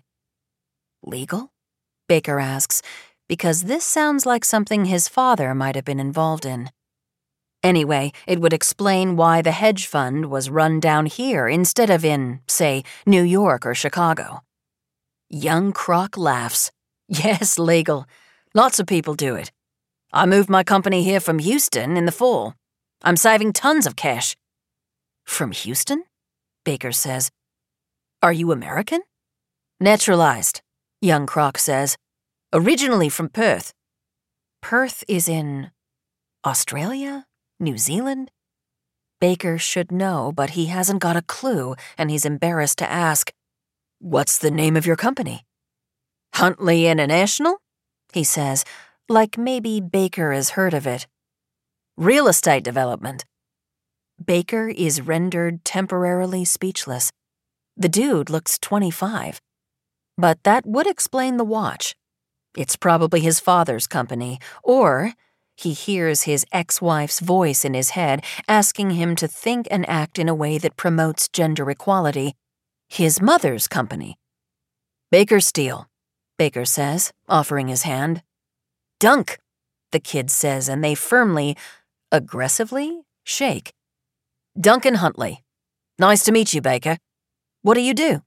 Legal? Baker asks, because this sounds like something his father might have been involved in. Anyway, it would explain why the hedge fund was run down here instead of in, say, New York or Chicago. Young Croc laughs. Yes, legal. Lots of people do it. I moved my company here from Houston in the fall. I'm saving tons of cash. From Houston? Baker says. Are you American? Naturalized, young Croc says. Originally from Perth. Perth is in Australia? New Zealand? Baker should know, but he hasn't got a clue, and he's embarrassed to ask. What's the name of your company? Huntley International? He says, like maybe Baker has heard of it. Real estate development. Baker is rendered temporarily speechless. The dude looks 25. But that would explain the watch. It's probably his father's company, or he hears his ex-wife's voice in his head asking him to think and act in a way that promotes gender equality. His mother's company. "Baker Steele," Baker says, offering his hand. "Dunk," the kid says, and they firmly, aggressively, shake. "Duncan Huntley. Nice to meet you, Baker. What do you do?"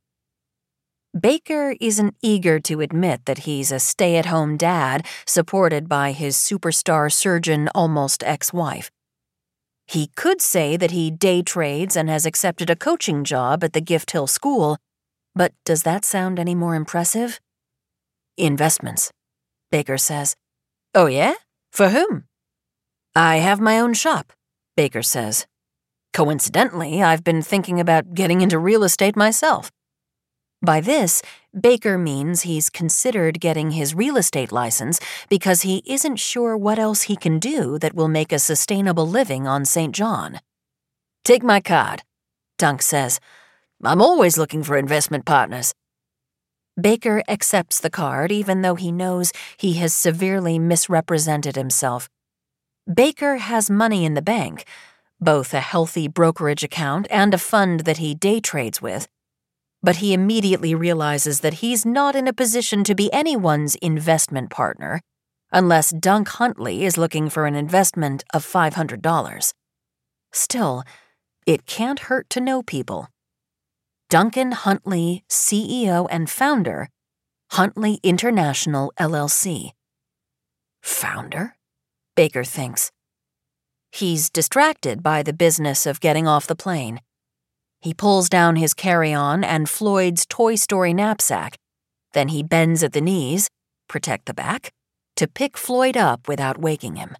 Baker isn't eager to admit that he's a stay-at-home dad supported by his superstar surgeon almost ex-wife. He could say that he day trades and has accepted a coaching job at the Gift Hill School, but does that sound any more impressive? "Investments," Baker says. "Oh yeah? For whom?" "I have my own shop," Baker says. "Coincidentally, I've been thinking about getting into real estate myself." By this, Baker means he's considered getting his real estate license because he isn't sure what else he can do that will make a sustainable living on St. John. "Take my card," Dunk says. "I'm always looking for investment partners." Baker accepts the card even though he knows he has severely misrepresented himself. Baker has money in the bank, both a healthy brokerage account and a fund that he day trades with. But he immediately realizes that he's not in a position to be anyone's investment partner unless Dunk Huntley is looking for an investment of $500. Still, it can't hurt to know people. Duncan Huntley, CEO and founder, Huntley International, LLC. Founder? Baker thinks. He's distracted by the business of getting off the plane. He pulls down his carry-on and Floyd's Toy Story knapsack. Then he bends at the knees, protect the back, to pick Floyd up without waking him.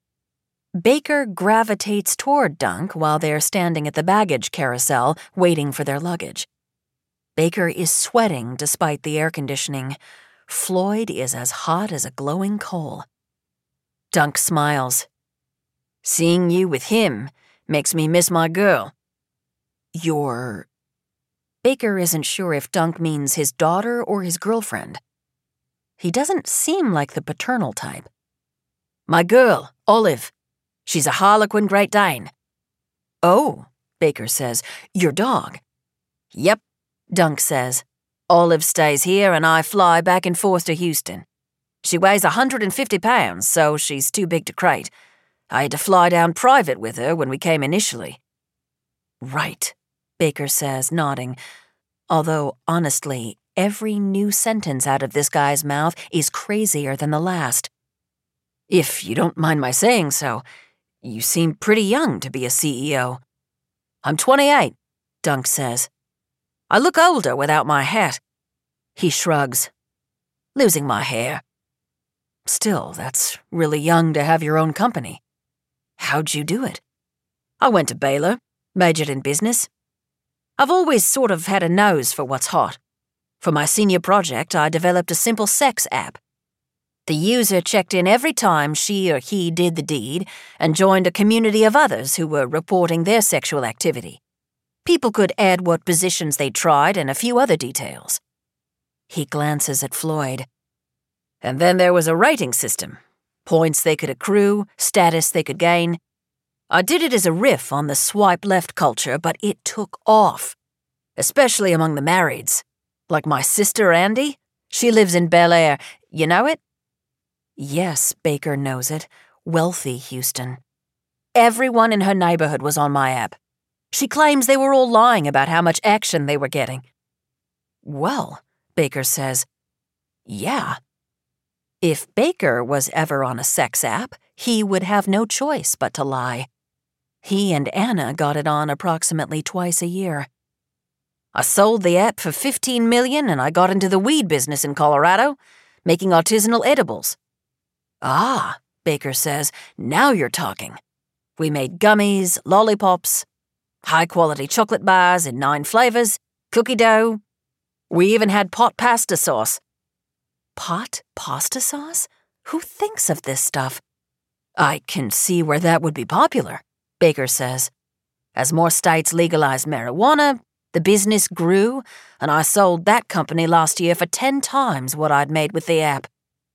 Baker gravitates toward Dunk while they're standing at the baggage carousel waiting for their luggage. Baker is sweating despite the air conditioning. Floyd is as hot as a glowing coal. Dunk smiles. "Seeing you with him makes me miss my girl." "Your..." Baker isn't sure if Dunk means his daughter or his girlfriend. He doesn't seem like the paternal type. "My girl, Olive. She's a Harlequin Great Dane." "Oh," Baker says, "your dog." "Yep," Dunk says. "Olive stays here and I fly back and forth to Houston. She weighs 150 pounds, so she's too big to crate. I had to fly down private with her when we came initially." "Right," Baker says, nodding, although, honestly, every new sentence out of this guy's mouth is crazier than the last. "If you don't mind my saying so, you seem pretty young to be a CEO." "I'm 28, Dunk says. "I look older without my hat." He shrugs. "Losing my hair." "Still, that's really young to have your own company. How'd you do it?" "I went to Baylor, majored in business. I've always sort of had a nose for what's hot. For my senior project, I developed a simple sex app. The user checked in every time she or he did the deed and joined a community of others who were reporting their sexual activity. People could add what positions they tried and a few other details." He glances at Floyd. "And then there was a rating system. Points they could accrue, status they could gain. I did it as a riff on the swipe left culture, but it took off. Especially among the marrieds. Like my sister, Andy. She lives in Bel Air. You know it?" Yes, Baker knows it. Wealthy Houston. "Everyone in her neighborhood was on my app. She claims they were all lying about how much action they were getting." "Well," Baker says, "yeah." If Baker was ever on a sex app, he would have no choice but to lie. He and Anna got it on approximately twice a year. "I sold the app for $15 million and I got into the weed business in Colorado, making artisanal edibles." "Ah," Baker says, "now you're talking. We made gummies, lollipops, high-quality chocolate bars in 9 flavors, cookie dough. We even had pot pasta sauce." Pot pasta sauce? Who thinks of this stuff? "I can see where that would be popular," Baker says. As more states legalized marijuana, the business grew, and I sold that company last year for 10 times what I'd made with the app.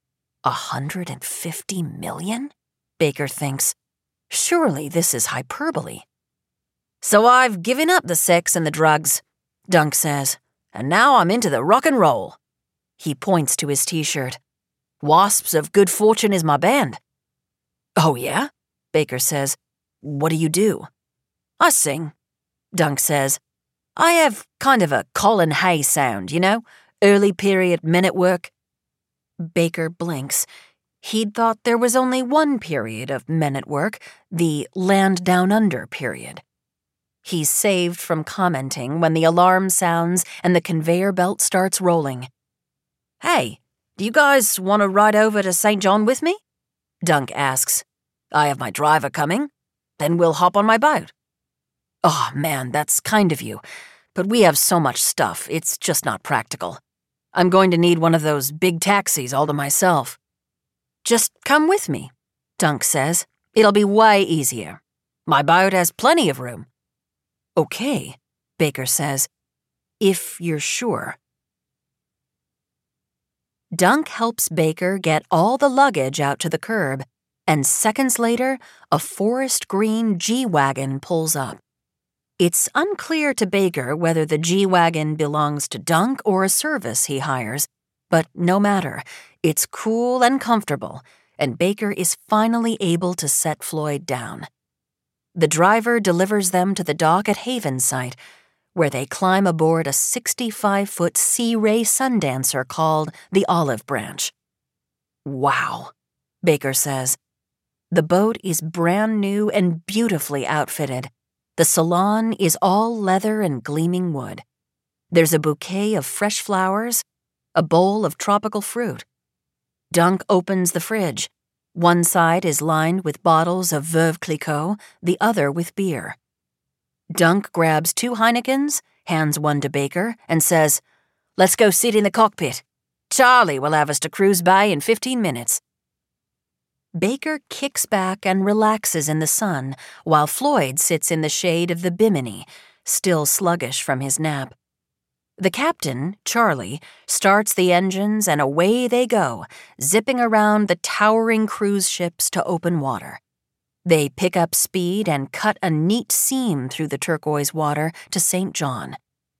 150 million? Baker thinks. Surely this is hyperbole. So I've given up the sex and the drugs, Dunk says, and now I'm into the rock and roll. He points to his t-shirt. Wasps of Good Fortune is my band. Oh yeah? Baker says. What do you do? I sing, Dunk says. I have kind of a Colin Hay sound, you know? Early period men at work. Baker blinks. He'd thought there was only one period of men at work, the Land Down Under period. He's saved from commenting when the alarm sounds and the conveyor belt starts rolling. Hey, do you guys want to ride over to St. John with me? Dunk asks. I have my driver coming. Then we'll hop on my boat. Oh, man, that's kind of you. But we have so much stuff, it's just not practical. I'm going to need one of those big taxis all to myself. Just come with me, Dunk says. It'll be way easier. My boat has plenty of room. Okay, Baker says. If you're sure. Dunk helps Baker get all the luggage out to the curb, and seconds later, a forest green G-Wagon pulls up. It's unclear to Baker whether the G-Wagon belongs to Dunk or a service he hires, but no matter, it's cool and comfortable, and Baker is finally able to set Floyd down. The driver delivers them to the dock at Havenside, where they climb aboard a 65-foot Sea Ray Sundancer called the Olive Branch. Wow, Baker says. The boat is brand new and beautifully outfitted. The salon is all leather and gleaming wood. There's a bouquet of fresh flowers, a bowl of tropical fruit. Dunk opens the fridge. One side is lined with bottles of Veuve Clicquot, the other with beer. Dunk grabs 2 Heinekens, hands one to Baker, and says, Let's go sit in the cockpit. Charlie will have us to Cruise Bay in 15 minutes. Baker kicks back and relaxes in the sun while Floyd sits in the shade of the Bimini, still sluggish from his nap. The captain, Charlie, starts the engines and away they go, zipping around the towering cruise ships to open water. They pick up speed and cut a neat seam through the turquoise water to St. John.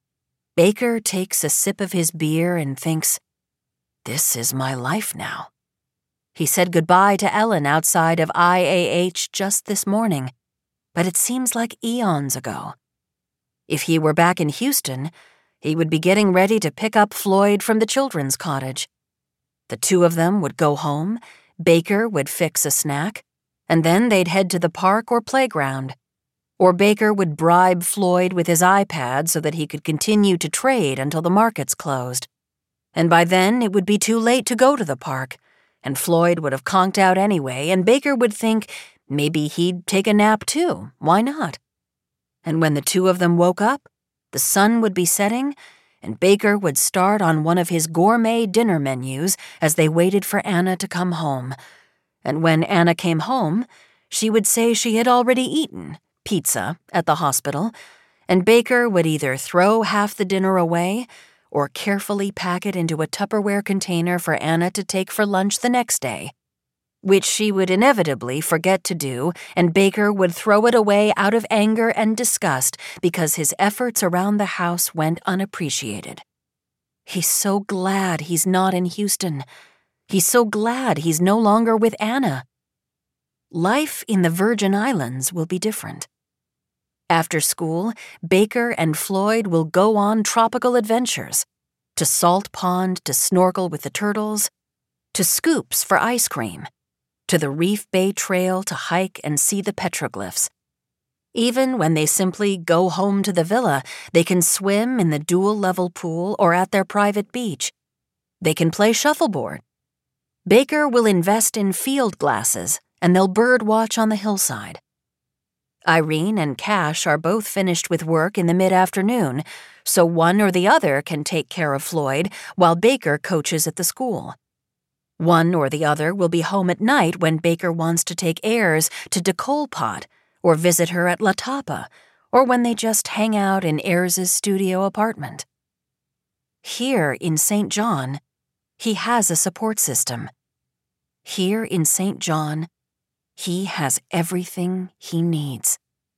Baker takes a sip of his beer and thinks, This is my life now. He said goodbye to Ellen outside of IAH just this morning, but it seems like eons ago. If he were back in Houston, he would be getting ready to pick up Floyd from the children's cottage. The 2 of them would go home, Baker would fix a snack, and then they'd head to the park or playground. Or Baker would bribe Floyd with his iPad so that he could continue to trade until the markets closed. And by then it would be too late to go to the park, and Floyd would have conked out anyway, and Baker would think maybe he'd take a nap too. Why not? And when the 2 of them woke up, the sun would be setting, and Baker would start on one of his gourmet dinner menus as they waited for Anna to come home. And when Anna came home, she would say she had already eaten pizza at the hospital, and Baker would either throw half the dinner away or carefully pack it into a Tupperware container for Anna to take for lunch the next day, which she would inevitably forget to do, and Baker would throw it away out of anger and disgust because his efforts around the house went unappreciated. He's so glad he's not in Houston. He's so glad he's no longer with Anna. Life in the Virgin Islands will be different. After school, Baker and Floyd will go on tropical adventures, to Salt Pond to snorkel with the turtles, to Scoops for ice cream, to the Reef Bay Trail to hike and see the petroglyphs. Even when they simply go home to the villa, they can swim in the dual-level pool or at their private beach. They can play shuffleboard. Baker will invest in field glasses, and they'll bird watch on the hillside. Irene and Cash are both finished with work in the mid-afternoon, so one or the other can take care of Floyd while Baker coaches at the school. One or the other will be home at night when Baker wants to take Ayers to Decolpot or visit her at La Tapa or when they just hang out in Ayres's studio apartment. Here in St. John, he has a support system. Here in St. John, he has everything he needs.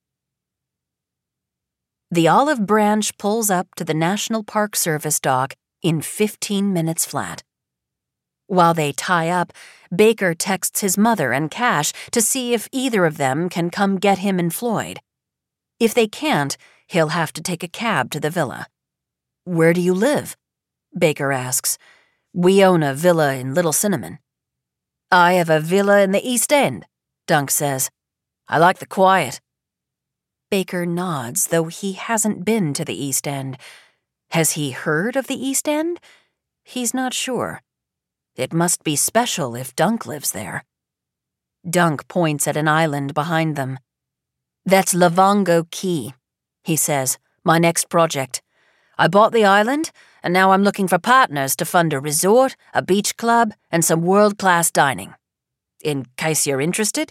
The Olive Branch pulls up to the National Park Service dock in 15 minutes flat. While they tie up, Baker texts his mother and Cash to see if either of them can come get him and Floyd. If they can't, he'll have to take a cab to the villa. "Where do you live?" Baker asks. "We own a villa in Little Cinnamon." "I have a villa in the East End," Dunk says. "I like the quiet." Baker nods, though he hasn't been to the East End. Has he heard of the East End? He's not sure. It must be special if Dunk lives there. Dunk points at an island behind them. "That's Lavongo Key," he says, "my next project. I bought the island, and now I'm looking for partners to fund a resort, a beach club, and some world-class dining. In case you're interested?"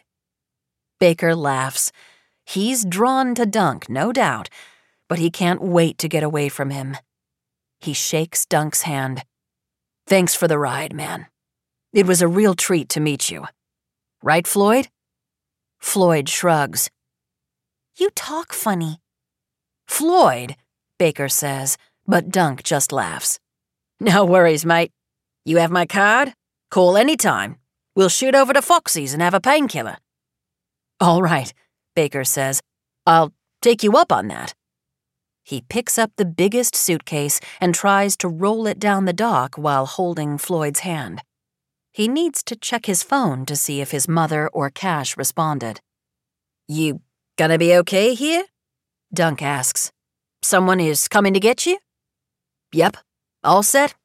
Baker laughs. He's drawn to Dunk, no doubt, but he can't wait to get away from him. He shakes Dunk's hand. "Thanks for the ride, man. It was a real treat to meet you. Right, Floyd?" Floyd shrugs. "You talk funny." "Floyd," Baker says, but Dunk just laughs. "No worries, mate. You have my card? Call any time. We'll shoot over to Foxy's and have a painkiller." "All right," Baker says. "I'll take you up on that." He picks up the biggest suitcase and tries to roll it down the dock while holding Floyd's hand. He needs to check his phone to see if his mother or Cash responded. "You gonna be okay here?" Dunk asks. "Someone is coming to get you?" "Yep. All set,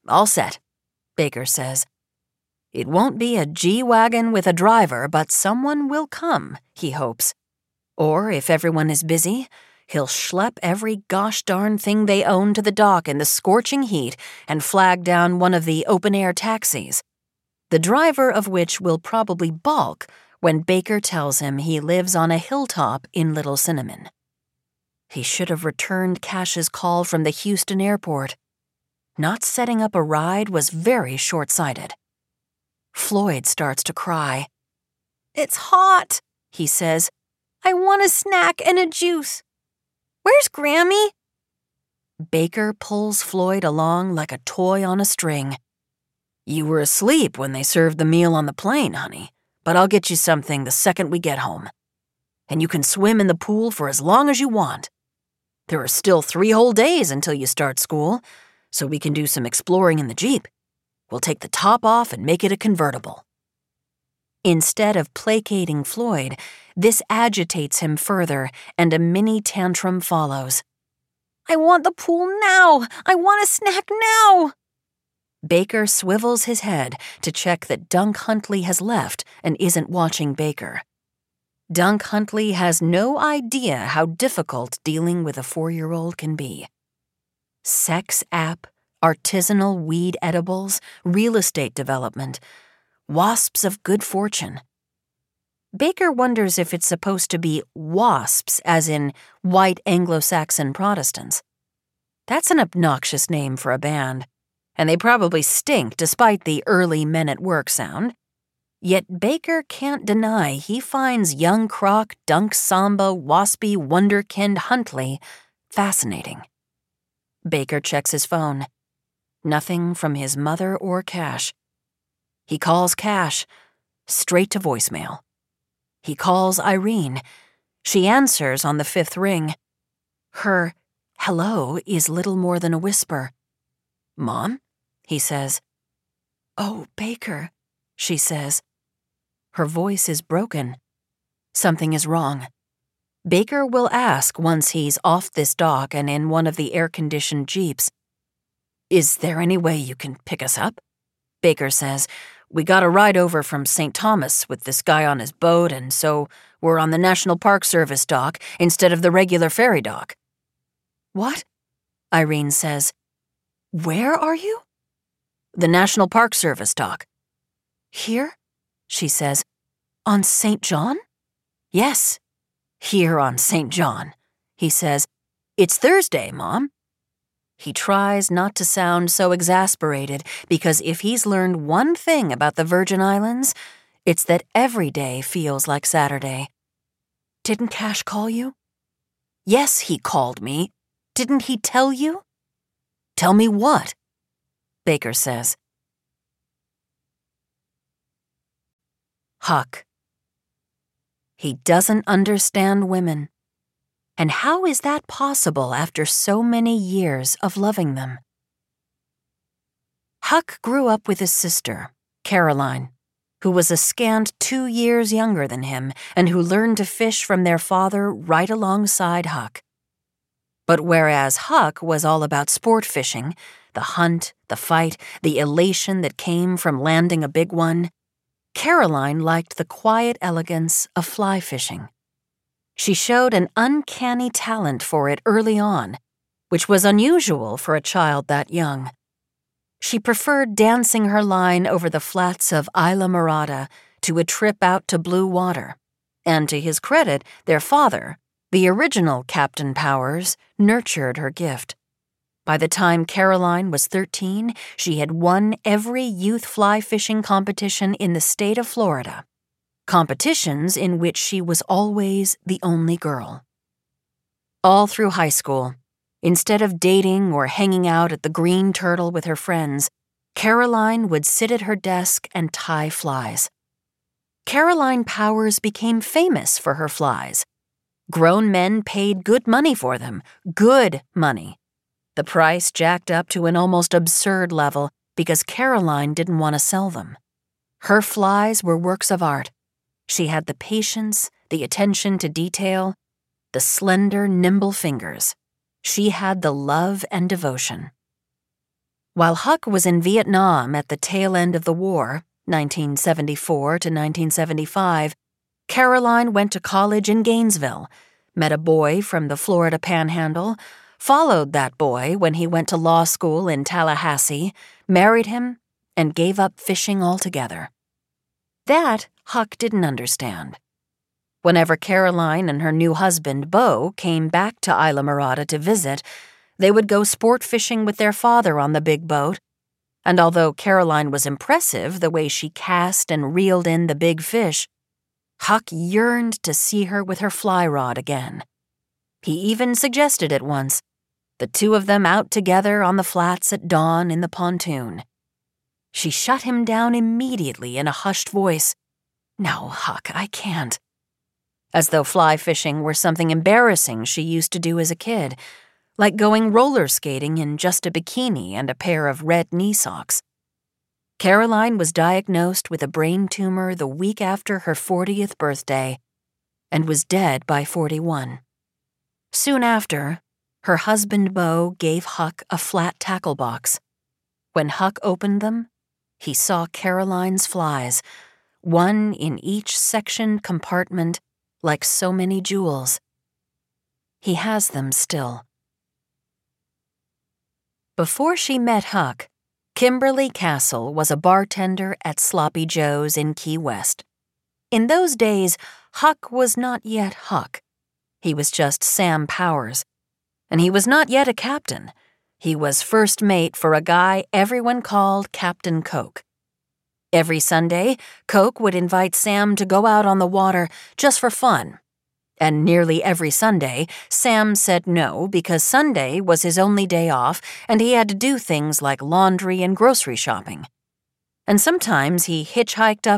Baker says. It won't be a G-Wagon with a driver, but someone will come, he hopes. Or if everyone is busy, he'll schlep every gosh darn thing they own to the dock in the scorching heat and flag down one of the open-air taxis, the driver of which will probably balk when Baker tells him he lives on a hilltop in Little Cinnamon. He should have returned Cash's call from the Houston airport. Not setting up a ride was very short-sighted. Floyd starts to cry. "It's hot," he says. "I want a snack and a juice. Where's Grammy?" Baker pulls Floyd along like a toy on a string. "You were asleep when they served the meal on the plane, honey, but I'll get you something the second we get home. And you can swim in the pool for as long as you want. There are still 3 whole days until you start school, so we can do some exploring in the Jeep. We'll take the top off and make it a convertible." Instead of placating Floyd, this agitates him further, and a mini tantrum follows. "I want the pool now! I want a snack now!" Baker swivels his head to check that Dunk Huntley has left and isn't watching Baker. Dunk Huntley has no idea how difficult dealing with a 4-year-old can be. Sex app, artisanal weed edibles, real estate development, wasps of good fortune. Baker wonders if it's supposed to be wasps, as in white Anglo-Saxon Protestants. That's an obnoxious name for a band, and they probably stink despite the early Men at Work sound. Yet Baker can't deny he finds young Croc, Dunk Samba, Waspy, Wonderkind Huntley fascinating. Baker checks his phone. Nothing from his mother or Cash. He calls Cash, straight to voicemail. He calls Irene. She answers on the 5th ring. Her hello is little more than a whisper. "Mom?" he says. "Oh, Baker," she says. Her voice is broken. Something is wrong. Baker will ask once he's off this dock and in one of the air-conditioned Jeeps. "Is there any way you can pick us up?" Baker says. "We got a ride over from St. Thomas with this guy on his boat, and so we're on the National Park Service dock instead of the regular ferry dock." "What?" Irene says. "Where are you?" "The National Park Service dock." "Here?" she says. "On St. John?" "Yes, here on St. John," He says, "It's Thursday, Mom." He tries not to sound so exasperated because if he's learned one thing about the Virgin Islands, it's that every day feels like Saturday. "Didn't Cash call you?" "Yes, he called me. Didn't he tell you?" "Tell me what?" Baker says. Huck. He doesn't understand women. And how is that possible after so many years of loving them? Huck grew up with his sister, Caroline, who was a scant 2 years younger than him and who learned to fish from their father right alongside Huck. But whereas Huck was all about sport fishing, the hunt, the fight, the elation that came from landing a big one, Caroline liked the quiet elegance of fly fishing. She showed an uncanny talent for it early on, which was unusual for a child that young. She preferred dancing her line over the flats of Isla Morada to a trip out to blue water, and to his credit, their father, the original Captain Powers, nurtured her gift. By the time Caroline was 13, she had won every youth fly fishing competition in the state of Florida. Competitions in which she was always the only girl. All through high school, instead of dating or hanging out at the Green Turtle with her friends, Caroline would sit at her desk and tie flies. Caroline Powers became famous for her flies. Grown men paid good money for them, good money. The price jacked up to an almost absurd level because Caroline didn't want to sell them. Her flies were works of art. She had the patience, the attention to detail, the slender, nimble fingers. She had the love and devotion. While Huck was in Vietnam at the tail end of the war, 1974 to 1975, Caroline went to college in Gainesville, met a boy from the Florida Panhandle, followed that boy when he went to law school in Tallahassee, married him, and gave up fishing altogether. That Huck didn't understand. Whenever Caroline and her new husband, Beau, came back to Isla Morada to visit, they would go sport fishing with their father on the big boat, and although Caroline was impressive the way she cast and reeled in the big fish, Huck yearned to see her with her fly rod again. He even suggested it once, the two of them out together on the flats at dawn in the pontoon. She shut him down immediately in a hushed voice. "No, Huck, I can't." As though fly fishing were something embarrassing she used to do as a kid, like going roller skating in just a bikini and a pair of red knee socks. Caroline was diagnosed with a brain tumor the week after her 40th birthday and was dead by 41. Soon after, her husband Beau gave Huck a flat tackle box. When Huck opened them, he saw Caroline's flies, one in each sectioned compartment like so many jewels. He has them still. Before she met Huck, Kimberly Castle was a bartender at Sloppy Joe's in Key West. In those days, Huck was not yet Huck. He was just Sam Powers. And he was not yet a captain. He was first mate for a guy everyone called Captain Coke. Every Sunday, Coke would invite Sam to go out on the water just for fun. And nearly every Sunday, Sam said no because Sunday was his only day off and he had to do things like laundry and grocery shopping. And sometimes he hitchhiked up